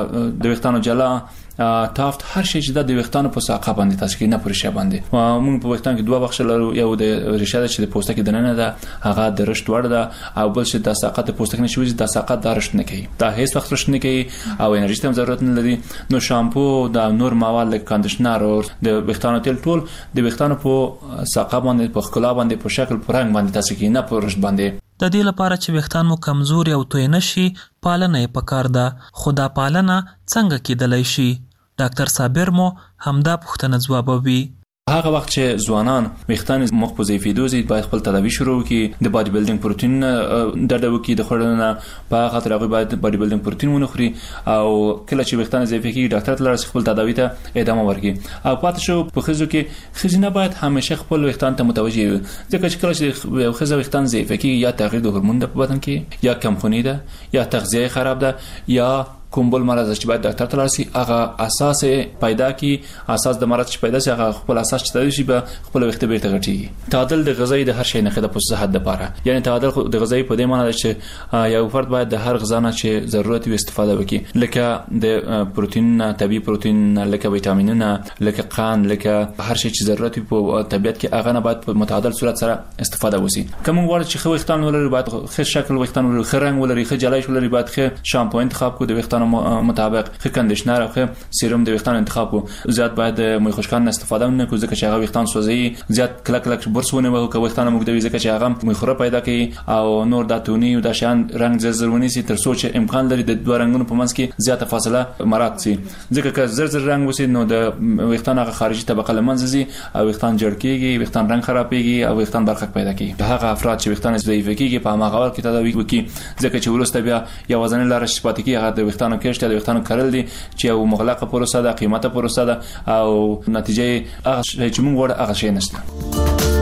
د ویښتانو جلا تافت، هر شي چې د ویښتانو په ساقه باندې تاسو کې نه پرې شي باندې. موږ په ویښتان کې دوه بخش لرو، یو د ریشه چې د پوستکي د ننه ده هغه د رشد وړ ده او بل چې د ساقه د پوستکي نشوي د ساقه د رشد نه کوي، دا هیڅ وخت رشد نه کوي او انرژي ته ضرورت نه لري. نو شامپو د نور مواد لکه کاندیشنر او د ویښتانو تیل ټول د ویښتانو په ساقه باندې، په ښکلا باندې، په شکل، په رنګ باندې تاسو کې نه په رشد باندې. د دې لپاره چې ویښتان مو کمزوري او توی نشي پالنه یې پکار ده. خو دا پالنه څنګه کېدلی شي؟ ډاکټر صابر مو همدا پوښتنه ځوابوي. هغه وخت چې ځوانان ویښتان مخ په ضعیفېدو دي باید خپل تداوی شروع کړي، د باډي بلډینګ پروتین ډډه وکړي د خوړلو په خاطر هغه باید باډي بلډینګ پروتین ونه خوري او کله چې ویښتان ضعیف کېږي ډاکټر ته لاړ شي، خپل تداوی ته ادامه ورکړي. او پاتې شو په ښځو کې ښځینه باید همیشه خپل ویښتان ته متوجه وي، ځکه چې کله چې یو ښځه ویښتان ضعیف کېږي یا تغییر د هورمون په بدن کې، یا کمخوني ده، یا تغذیه خراب ده، یا کوم بل مرض چې باید ډاکټر ته لاړ شي، هغه اساس پیدا کی، اساس د مرض چې پیدا شي هغه خپل اساس چې تدوي شي به خپل وخت بیرته غټيږي. تعادل د غذای د هر شي نه خده په صحت لپاره، یعنی تعادل د غذای په دې معنی ده چې یو فرد باید د هر غذا نه چې ضرورت وي استفاده وکړي، لکه د پروتین، طبي پروتین، لکه ویټامینونه، لکه قند، لکه هر شي چې ضرورت وي په طبيعت کې هغه نه باید په متعادل صورت سره استفاده وشي. کوم وړ چې خو وختان ولري باید ښه شکل وختان ولري، ښه رنگ ولري، ښه جلایش ولري، باید ښه شامپو انتخاب کو د وختان مطابق، ښه کندیشنر او ښه سیروم د ویښتانو انتخاب کو. زیات باید مې خوشکان استفاده نه کو ځکه چې هغه ویښتان سوځي، زیات کلک کلک برسونه وو کو ویښتانو موږ د ځکه چې هغه مې خوره پیدا کوي او نور د تونی او د شان رنگ زرزرونی سي تر څو چې امکان لري د دوه رنگونو په منځ کې زیاته فاصله مراعات سي، ځکه چې زرزر رنگ وسی نو د ویښتان هغه خارجي طبقه لمنځ زی او ویښتان جوړ کیږي، ویښتان رنگ خرابېږي او ویښتان برخه پیدا کوي. هغه افراد چې ویښتان ضعیف کیږي په هغه وخت کې تداوی وکړي ځکه چې ولسته بیا یو وزن لاره شپات کې هغه د ویښتانو کېشته د ویښتانو کارل دي چې یو مغلقه پروسه ده، قیمته پروسه ده او نتیجه هغه چې موږ وړ هغه شي نشته.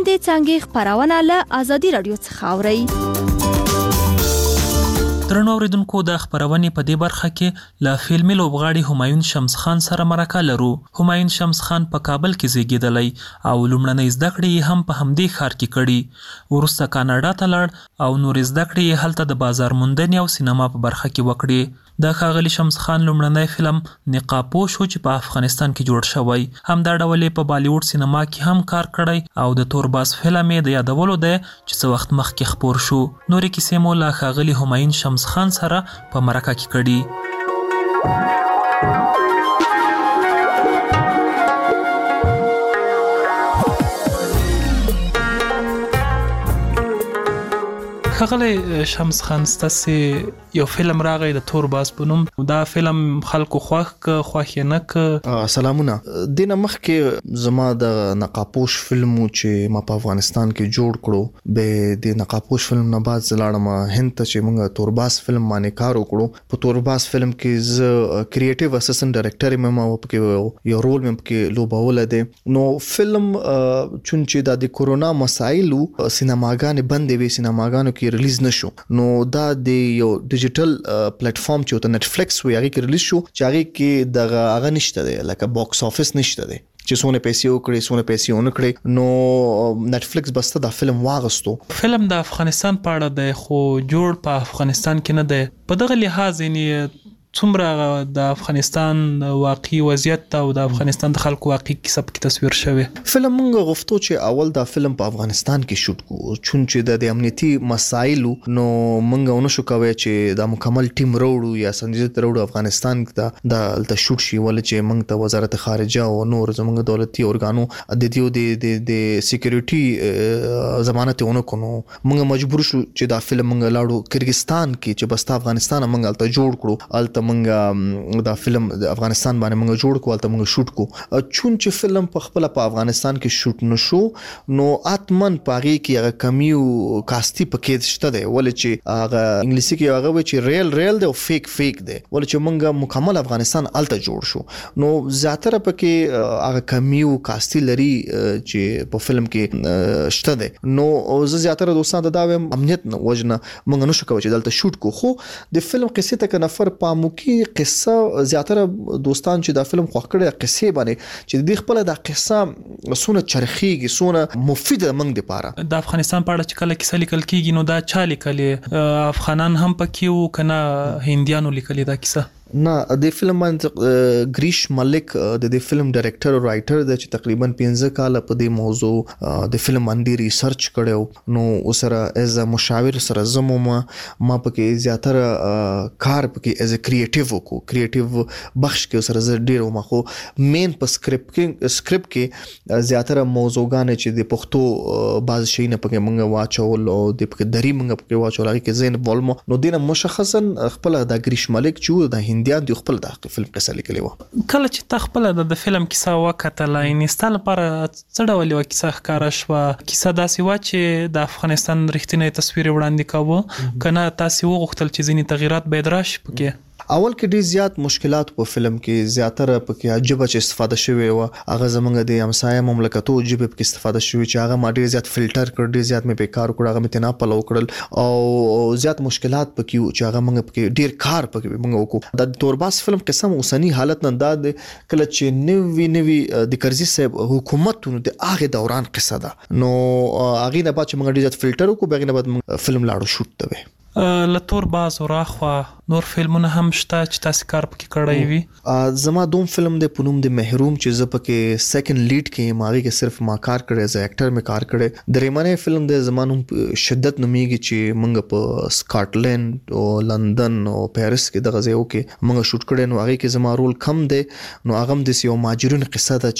لاندې څنګه خبرونه له ازادي رادیو څخه اوري. درنو اوریدونکو د خبرونې په دې برخه کې له فلمي لوبغاړي همایون شمس خان سره مرکه لرو. همایون شمس خان په کابل کې زیږیدلی او لومړنۍ زده کړې هم په همدې ښار کې کړي. وروسته کاناډا ته لاړ او نور زده کړې هلته د بازار موندنې او سینما په برخه کې وکړي. د ښاغلي شمس خان لومړنی فلم نقابپوش و چې په افغانستان کې جوړ شوی. همدا ډول په بالیوډ سینما کې هم کار کړی او د تورباس فلم یې د یادولو دی چې څه وخت مخکې خپور شو. نورې کیسې مو له ښاغلي همایون شمس خان سره په مرکه کې کړي. ښاغلی شمس خان ستاسو یو فلم راغی د تورباس په نوم. دا فلم خلکو خوښ ک خوښ نه ک. سلامونه. دینه مخکې زما د نقابپوش فلم چې ما په افغانستان کې جوړ کړو به د نقابپوش فلم نه بعد زلاړم هند ته چې موږ تورباس فلم باندې کار وکړو. په تورباس فلم کې ز کریټیو اسسټنټ ډایرکټر مې ما په یو رول مې کې لوبول دي. نو فلم چون چې د کورونا مسایلو سینماګانې بندې وي، سینماګانو کې ریلیز نشو. نو دا د یو ډیجیټل پلیټ فارم چې ته نتفلیکس وی هغه کې ریلیز شو چې هغه کې دغه هغه نشته دی لکه باکس افیس نشته دی چې څونه پیسې وکړي څونه پیسې ونه کړي. نو نتفلیکس بسته دا فلم واغستو. فلم د افغانستان په اړه دی خو جوړ په افغانستان کې نه دی. په دغه لحاظ یې څومره د افغانستان واقعي وضعیت او د افغانستان د خلکو واقعي کیسه په تصویر شوی. فلم موږ غوښتو چې اول دا فلم په افغانستان کې شوټ کو چون چې د امنیتي مسایلو نو موږ ونه شو کوي چې دا مکمل ټیم وروړو یا سنجیدت وروړو افغانستان کې دا د شوټ شي ول چې موږ ته وزارت خارجه او نور زموږ دولتي ارګانو د دیو د د سکیورټي ضمانت ونه کونو. موږ مجبور شو چې دا فلم موږ لاړو کرغستان کې چې بس افغانستان موږ الته جوړ کړو. الته منګه دا فلم د افغانستان باندې منګه جوړ کول ته منګه شوټ کو. چون چې فلم په خپل په افغانستان کې شوټ نشو نو اتمن پاغي کې هغه کمیو کاستی پکې شته دی ول چې هغه انګلیسي کې هغه و چې ریل ریل دی او فیک فیک دی ول چې منګه مکمل افغانستان الته جوړ شو. نو زیاتره پکې هغه کمیو کاستی لري چې په فلم کې شته دی. نو زه زیاتره دوستان ته دا وایم امنیت نه وجنه منګه نشو کوي چې دلته شوټ کو. خو د فلم قصې ته نفر پامو کې قصه زیاتره دوستان چې دا فلم خوښ کړي قصې باندې چې د خپل د قصه سونه چرخيږي سونه مفید منګ دی پاره. د افغانستان په اړه چې کله کیسه لیکل کیږي نو دا چا لیکلې؟ افغانان هم پکې وو کنه هندیانو لیکلې دا کیسه؟ نه د فلم باندې گریش ملک د دې فلم ډایرکټر او رائټر د چې تقریبا پنځه کال په دې موضوع د فلم باندې ریسرچ کړو. نو اوسره ایز ا مشاور سره زمو ما ما پکې زیاتره کار پکې ایز ا کریټیو کو کریټیو بخش کې سره زه ډیر ما خو مین په سکرپټ کې سکرپټ کې زیاتره موضوعګان چې د پښتو باز شي نه پکې مونږ واچول او د پکې درې مونږ پکې واچول هغه کې زین ولمو. نو دینه مشخصا خپل د گریش ملک چې د هندیان دی خپل د فلم قصه لیکلی و. کله چې تخپل د فلم کیسه وکټه لاینستل پر څه ډول و کیسه ښکارا شو؟ کیسه داسې و چې د افغانستان رښتینی تصویر وړاندې کاوه کنه تاسو وغوښتل چې ځینی تغیرات باید راشي پکې؟ اول کې ډیر زیات مشکلات په فلم کې زیاتره پکې عجبه چې استفاده شوی و. هغه زمونږ د همسایه مملکتو جبه په استفاده شوی چې هغه ما ډیر زیات فلټر کړ ډیر زیات مې په کار کړ هغه مې تنا په لو کړل او زیات مشکلات پکې چې هغه موږ پکې ډیر کار پکې موږ وکړو. د تورباس فلم قسم اوسنی حالت نه داد کله چې نوی نوی د کرزي صاحب حکومتونو د هغه دوران قصه ده. نو هغه نه بعد چې موږ ډیر زیات فلټر وکړو بغیر نه بعد فلم لاړو شوټ ته. لتور باز او راخوا نور فلمونه هم شته چې تاسو کار پکې کړی وي؟ زما دوم فلم د پونوم د محروم چې زه پکې سیکنډ لیډ کې ماغي کې صرف ما کار کړی از اکټر مې کار کړی. درېمنه فلم د زمانو شدت نوميږي چې موږ په سکاټلند او لندن او پیرس کې د غزیو کې موږ شوټ کړی. نو هغه کې زما رول کم دی. نو هغه د یو ماجرون قصه ده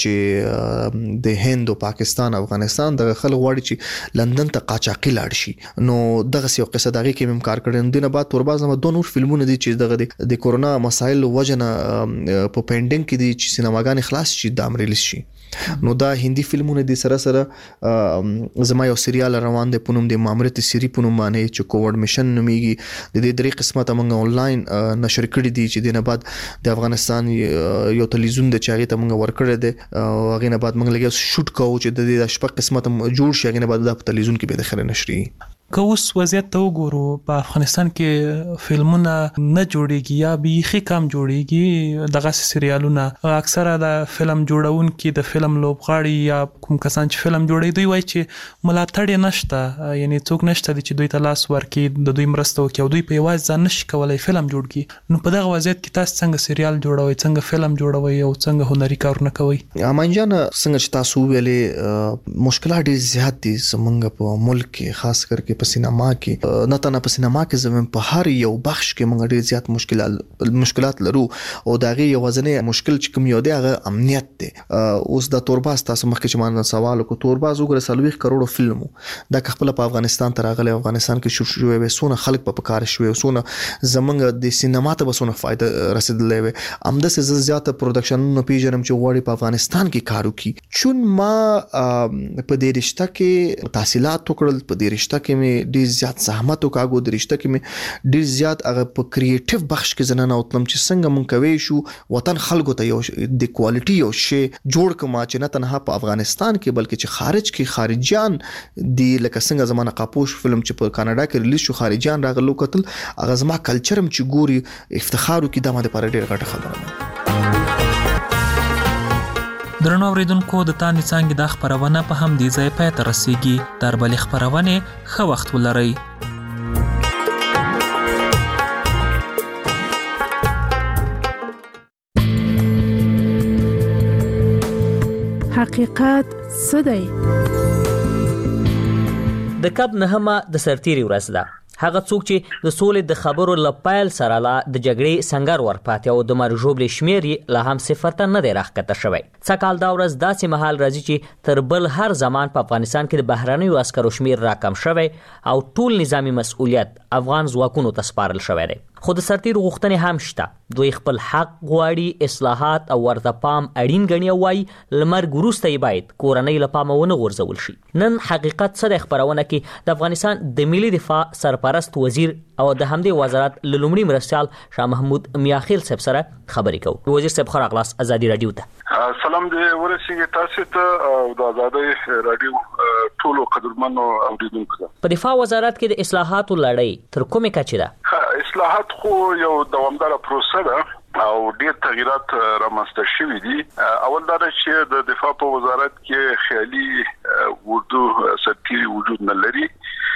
چې د هند او پاکستان افغانستان د خلک غواړي چې لندن ته قاچاقي لاړ شي. نو دغه یو قصه دغه کې هم کار کړی. دنه بعد تورباز هم دوه نور فلمونه دي چې دغه د کورونا مسایل وجنه په پینډینګ کې دي چې سینماګان خلاص شي د امریلیس شي. نو دا هندي فلمونه دي سره سره زما یو سریال روان دی په نوم د مامورت سری په نوم باندې چې کووډ میشن نوميږي. د دې درې قسمه ته موږ آنلاین نشر کړی دي چې دنه بعد د افغانستان یو تلویزیون د چاغې ته موږ ورکړی دی او هغه نه بعد موږ لګي شوټ کوو چې د دې شپږ قسمه ته جوړ شي. هغه نه بعد د تلویزیون کې به د خره نشري. که اوس وضعیت ته وګورو په افغانستان کې فلمونه نه جوړيږي یا بیخي کم جوړيږي. دغه سریالونه اکثره د فلم جوړونکو د فلم لوبغاړي یا کوم کسان چې فلم جوړي دوی وایي چې ملاتړ نشته، یعنی څوک نشته چې دوی ته لاس ورکړي د دوی مرسته وکړي او دوی په یوازې ځان نشي کولای فلم جوړ کړي. نو په دغه وضعیت کې تاسو څنګه سریال جوړوي، څنګه فلم جوړوي او څنګه هنري کارونه کوي؟ امان جان څنګه چې تاسو ویلې مشکلات ډېر زیات دي زمونږ په ملک کې، خاص کر کې په سینما کې. نه تنه په سینما کې زمون په هر یو بخش کې موږ ډېر زیات مشکلات مشکلات لرو او داغه یو ځنې مشکل چې کوم یو دی هغه امنیت دی. اوس د تورباز تاسو مخکې چې ما سوال وکړ، تورباز وګوره سلويخ کروڑو فلمو دا خپل په افغانستان تر راغلی، افغانستان کې شو شوې وې سونه خلک په کار شوې سونه زمونږ د سینما ته بسونه فائدہ رسیدلې وې. امده سه زیاته پروډکشن نو پیژنم چې وړي په افغانستان کې کارو کی چون ما په دې رشتہ کې تحصیلات وکړل، په دې رشتہ کې مې ډېر زیات زحمت وکاغو، د رشتہ کې مې ډېر زیات هغه په کریټیو بخش کې زنانه اوتلم چې څنګه مونږ کوي شو وطن خلکو ته یو د کوالټي یو شی جوړ کما چې نه تنها په افغانستان کې بلکې چې خارج کې خارجيان دی. لکه څنګه زمانه قاپوش فلم چې په کاناډا کې ریلیز شو خارجيان راغلو کتل هغه زما کلچرم چې ګوري افتخار وکي د ماده پر ډېر غټه خبره ده. درنو اوریدونکو د تاندې څنګه د خبرونه په هم دی ځای پای ته رسیدي. تر بل خبرونه ښه وخت ولرئ. حقیقت څه دی؟ د کب نهمه د سرتيري ورځ ده. هغه څوک چې د سولې د خبرو لپایل سره لا د جګړې څنګه ورپاتې او د مرجوب شمیري لا هم صفر ته نه دی راخته شوی. څکال دا ورځ داسې محل راځي چې تر بل هر زمان په افغانستان کې د بهرنیو عسکرو شمیر راکم شوی او ټول نظامی مسؤلیت افغان ځواکونو ته سپارل شوی دی. خو د سرتیرو غوښتنې هم شته. دوی خپل حق غواړي، اصلاحات او ورته پام اړین ګڼي او وايي لمرګ وروسته یې باید کورنۍ له پامه ونه غورځول شي. نن حقیقت څه د خبرونه کې د افغانستان د ملي دفاع سرپرست وزیر او د همدې وزارت لومړي مرستیال شاه محمود میاخیل صاحب سره خبرې کوو. وزیر صاحب خور اغلاس ازادي رادیو ته. سلام دې ورسیږي تاسو ته او د ازادي رادیو ټولو قدرمنو اوریدونکو ته. په دفاع وزارت کې د اصلاحاتو لړۍ تر کومه کچې ده؟ اصلاحات خو یو دوامداره پروسه ده او ډېر تغیرات رامنځته شوي دي. اول دا چې د دفاع په وزارت کې خیالي اردو سرتیري وجود نه لري.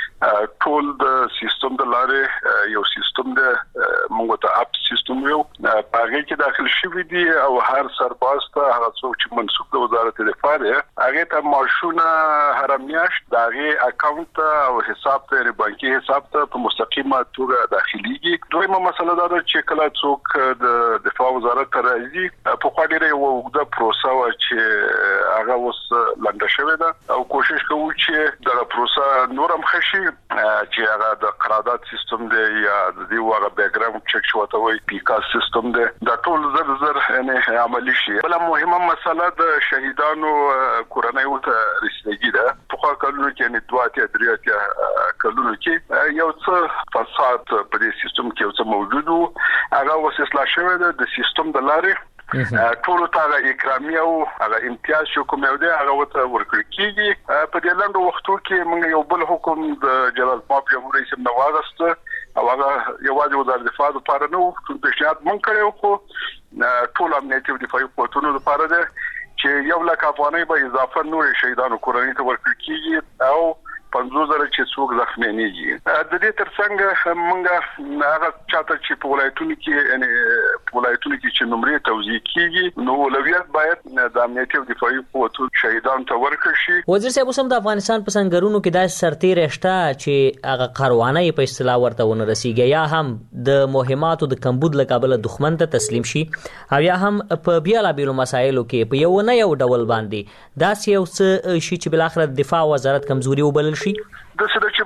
ټول د سیستم د لارې یو سیستم د موږ ته اپ سیستم یو هغه کې داخل شوی دی او هر سرباز ته هغه څوک چې منسوب د وزارت دفاع دی هغه ته معاشونه هر میاشت دغه اکاونټ او حساب ته بانکي حساب ته په مستقیمه توګه داخليږي. دویمه مسله دا ده چې کله څوک د دفاع وزارت ته راځي په خوا ډیره وګړه پروسه و چې هغه اوس لنډه شوې ده او کوشش کوو چې دغه پروسه نورم خشي چې هغه د قرارداد سیستم دی یا د دې وغه بیک ګراوند چک شوته وي پیکا سیستم دی دا ټول زر زر یعنی عملی شي. بل مهمه مسله د شهیدانو کورنۍ ته رسیدګي ده. په خوا کلونو کې یعنی دوه درې کلونو کې یو څه فساد په دې سیستم کې یو څه موجود وو هغه اوس اصلاح شوی ده د سیستم د لارې ټول ته اکرامي او هغه امتیاز شو کوم یو دی هغه وته ورکړي کیږي. په دې لاندې وختو کې موږ یو بل حکم د جلال پاپ جمهوریت رئیس نواغست او هغه یوازې وزارت دفاع لپاره نو ټول پیشنهاد مونږ کړو خو ټول امنیتي او دفاعي قوتونو لپاره ده چې یو لک افغانۍ به اضافه نور شهیدانو کورنۍ ته ورکړي کیږي او پنځوس زره چې څوک زخمي نه دي. د دې ترڅنګ موږ هغه چاته چې په ولایتونو کې یعنی په ولایتونو کې چې نمرې توزیع کیږي نو اولویت باید د امنیتي او دفاعي قوتونو شهیدان ته ورکړي شي. وزیر صاحب اوس هم د افغانستان په سنگرونو کې داسې سرتیري شته چې هغه قروانه په اصطلاح ورته ونه رسیږي یا هم د مهماتو د کمبود لقبله دښمن ته تسلیم شي او یا هم په بیلابیلو مسایلو کې په یو نه یو ډول باندې داسې یو څه شي چې بل اخر دفاع وزارت کمزوري وبلل شي. د څه چې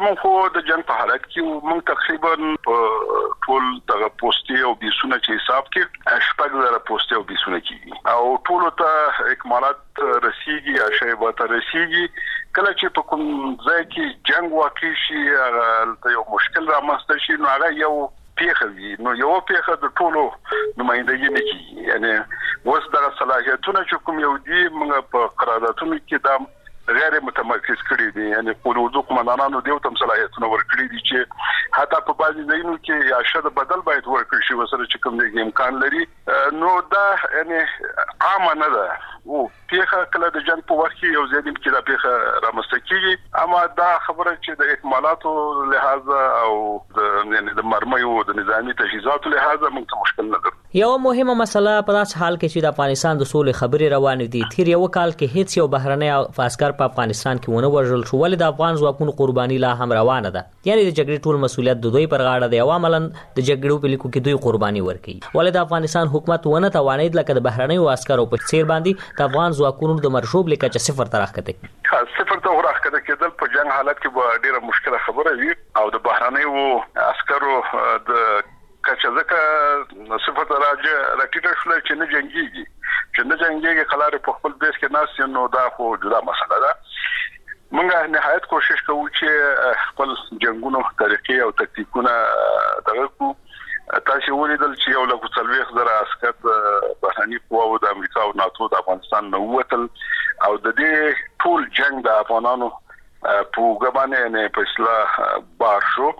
چې موږ خو د جنگ په حالت کې موږ تقریبا په ټول دغه پوسټي او بیسونه چې حساب کې شپږ زره پوسټي او بیسونه کیږي او ټول ته اکمالات رسیږي یا شیبات رسیږي. کله چې په کوم ځای کې جنگ واقع شي هغه یو مشکل رامنځته شي نو هغه یو پیښه وي نو یو پیښه د ټولو نمائندګي نه کیږي. یعنی اوس دغه صلاحیتونه چې کوم یو دي موږ په قراردادونو کې دا غیر متمرکز کړی دي. یعنی قومندانانو قومندانانو دیو تم صلاحیتونه ورکړي دي چې حتی په بعضي ځایونو کې یا شد بدل باید ورکړي شي وسره چې کوم دی امکان لري. نو دا یعنی عام نه ده او پیښه کله د جنگ په وخت کې یو ځای کې دا پیښه رامنځته کیږي اما دا خبره چې د اکمالاتو لحاظ او د یعنی د مرمیو د نظامی تجهیزاتو لحاظ موږ ته مشکل نه ده. یو مهمه مسله په داس حال کې چې د افغانستان د سولې خبرې روانې دي تیر یو کال کې هیڅ یو بهرنی عسكر په افغانستان کې ونه وژل شو ولې د افغان ځواکونو قرباني لا هم روانه ده. یعنی د جګړې ټول مسولیت د دوی پر غاړه دی او عملاً د جګړو په لیکو کې دوی قرباني ورکړي. ولې د افغانستان حکومت ونه توانید لکه د بهرنی عسكرو په څیر باندې د افغان ځواکونو د مرشوب لیکه چې صفر ته راخته صفر ته راخته کېدل په جنگ حالت کې به ډیره مشکله خبره وي او د بهرنی عسكرو د کچا ځکه صفر ته راځي راټیټ شول چې نه جنگيږي چې نه جنگيږي خلاره په خپل بیس کې ناس نو دا خو جدا مسله ده. موږ نهایت کوشش کوو چې خپل جنگونو طریقې او تکتیکونه دغه کو تاسو ولیدل چې یو لکه څلويخ زره عسكر بهرني قواو د امریکا او ناتو د افغانستان نه ووتل او د دې ټول جنگ د افغانانو په ګبانه نه په اصلاح بار شو.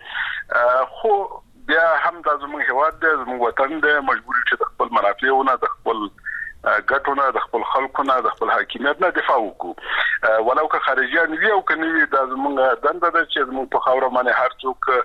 خو بیا هم د زموږ هواد د زموږ وطن د مجبوري چې د خپل منافعونه د خپل ګټونه د خپل خلکونه د خپل حاکمیت نه دفاع وکړو ولو که خارجيان وي او کني د زموږ دنده ده چې زموږ په خاور باندې هر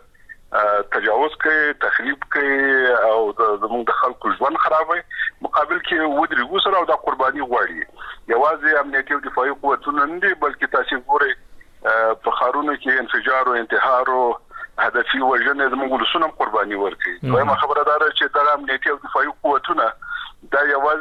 څوک تجاوز کوي تخریب کوي او د زموږ د خلکو ژوند خرابوي مقابل کې ودري وسره او د قرباني غواړي. یوازې امنیتي او دفاعي قوتونه نه دي بلکې تاسو ګورئ په خارونو کې انفجار او انتحار او هدفي وژنې زموږ ولسونه قرباني ورکړي. وایم خبره ده چې د امنیتي او دفاعي قوتونه دا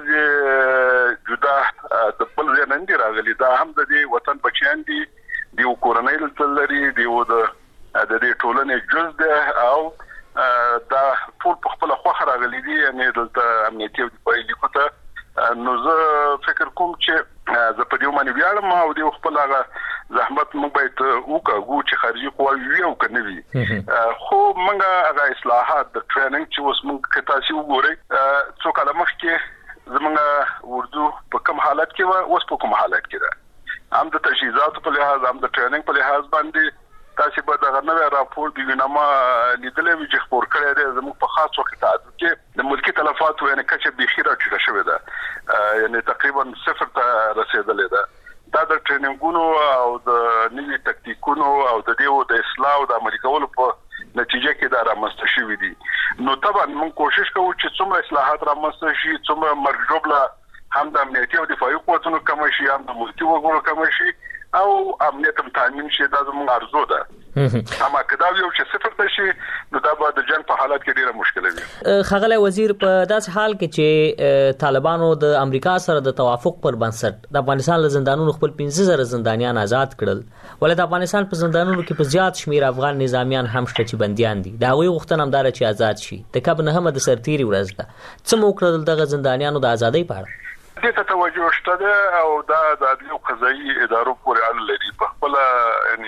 یوازې جدا د بل ځای نه دي راغلي دا هم د دې وطن بچیان دي د کورنۍ لري د د دې ټولنې جز ده او دا ټول په خپل خوخه راغلي دي. یعنی د امنیتي او دفاعي لیکوته نو زه فکر کوم چې زه په دې باندې ویاړم او د خپل هغه زحمت موږ باید وکړو چې خارجي قواوی وي او کنه وي. خو موږ هغه اصلاحات د ټریننګ چې اوس موږ کې تاسو وګورئ څو کله مخکې زموږ اردو په کوم حالت کې و اوس په کوم حالت کې ده هم د تجهیزاتو په لحاظ هم د ټریننګ په لحاظ باندې تاسو به دا نوې راپور دی نامه لیدلې چې خبر کړی دی زموږ په خاص وخت کې د ملکی تلفات یعنی کچه بخیره چې شوې ده یعنی تقریبا صفر ته رسیدلې ده. دا د ټریننګونو او د نوې تکتیکونو او د دیو د اصلاح او د عملي کولو په نتیجه کې دا رامنځته شوې دي. نو طبعا موږ کوشش کوو چې څومره اصلاحات رامنځته شي څومره مرجوبله هم د امنیتي او دفاعي قوتونو کم شي هم د ملکی وګړو کم شي او امنیت هم تامین شي دا زموږ ارزو ده. اما کدا یو چې صفر ته شي نو دا به د جنگ په حالت کې ډیره مشکله وي. خغله وزیر په داس حال کې چې طالبانو د امریکا سره د توافق پر بنسټ د افغانستان له زندانونو خپل پنځه زره زندانیان آزاد کړل ولې د افغانستان په زندانونو کې په زیات شمیر افغان نظامیان هم شته چې بنديان دي دا وی غوښتنه هم دار چې آزاد شي. د کب نه هم د سرتيري ورځ ده څه مو کړل دغه زندانیانو د ازادۍ په اړه دې ته توجه شته او دا د عدلي قضایي ادارو پورې اړه لري. په خپل یعنی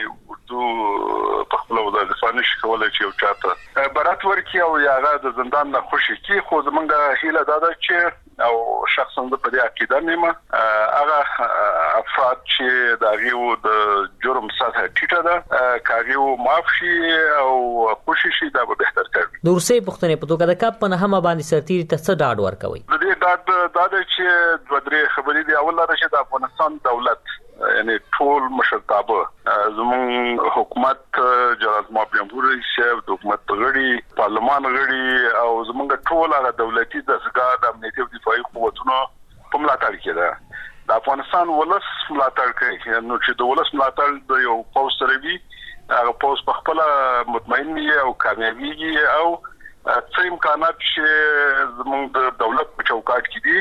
اردو په خپل وظیفه نشي کولای چې یو چاته برات ورکړي او یاغه د زندان نه خوشي کی خو زمونږه هیله دا ده چې او شخصا په دې عقیده نیمه هغه افراد چې د غیو د جرم سطح ټیټه ده کاغیو معاف شي او خوشي شي دا به بهتر کوي. د روسي پښتنې په توګه د کپ په نه هم باندې سرتيري ته څه ډاډ ورکوي؟ د دې ډاډ دا ده چې دوه درې خبرې دی. اول دا چې د افغانستان دولت یعنی ټول مشرتابه زمون حکومت جنرال محمد جمهور رئیس د حکومت غړي پارلمان غړي او زمونږ ټول هغه دولتي دستګاه د امنیتي او دفاعي قوتونو په ملاتړ کې ده. د افغانستان ولس ملاتړ کوي نو چې د ولس ملاتړ د یو پوس سره وي هغه پوس په خپل مطمئن وي او کامیابیږي او څه امکانات چې زمونږ د دولت په چوکاټ کې دي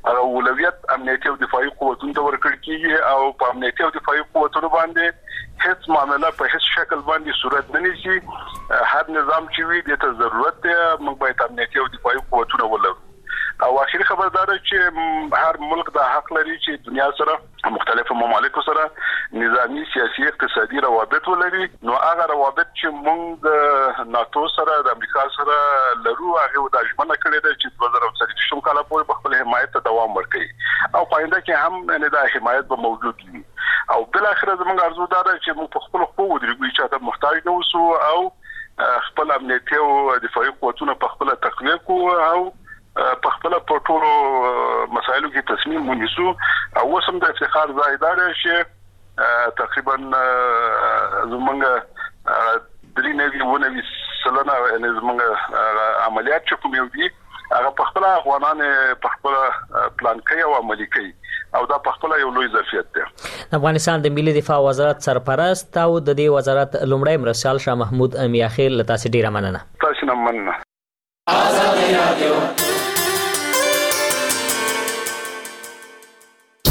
هغه اولویت امنیتي او دفاعي قوتونو ته ورکړل کیږي او په امنیتي او دفاعي قوتونو باندې هیڅ معاملې په هیڅ شکل باندې صورت نه نیسي. هر نظام چې وي د ته ضرورت دی موږ باید امنیتي او دفاعي قوتونه ولرو. او اخیری خبردار چې هر ملک د حق لري چې دنیا سره مختلفو ممالکو سره نظامی سیاسي اقتصادي روابط ولري. نو هغه روابط چې موږ د ناتو سره د امریکا سره لرو هغه د اجمنه کړی دی چې دوه زره څلوېښت کال پورې په خپل حمایت ته دوام ورکړي او پاینده کې هم نه د حمایت به موجود وي. او بل اخر زموږ ارزو دا ده چې موږ په خپل خپل ودرېږو چې ته محتاج نه اوسو او خپل امنیتي او دفاعي قوتونه په خپل تقویه کوو او په خپل په ټولو مسایلو کې تصمیم ونیسو. او وسم د افتخار ځای دا دی چې تقریبا زمونږ درې نوي ونوي سلنه یعنې زمونږ عملیات چې کوم یو دي هغه په خپل افغانان په خپل پلان کوي او عملي کوي او دا په خپل یو لوی ظرفیت دی. افغانستان د ملي دفاع وزارت سرپرست او د دې وزارت لومړی مرستیال شاه محمود میاخیل له تاسو ډیره مننه. تاسو نه مننه. آزاد رادیو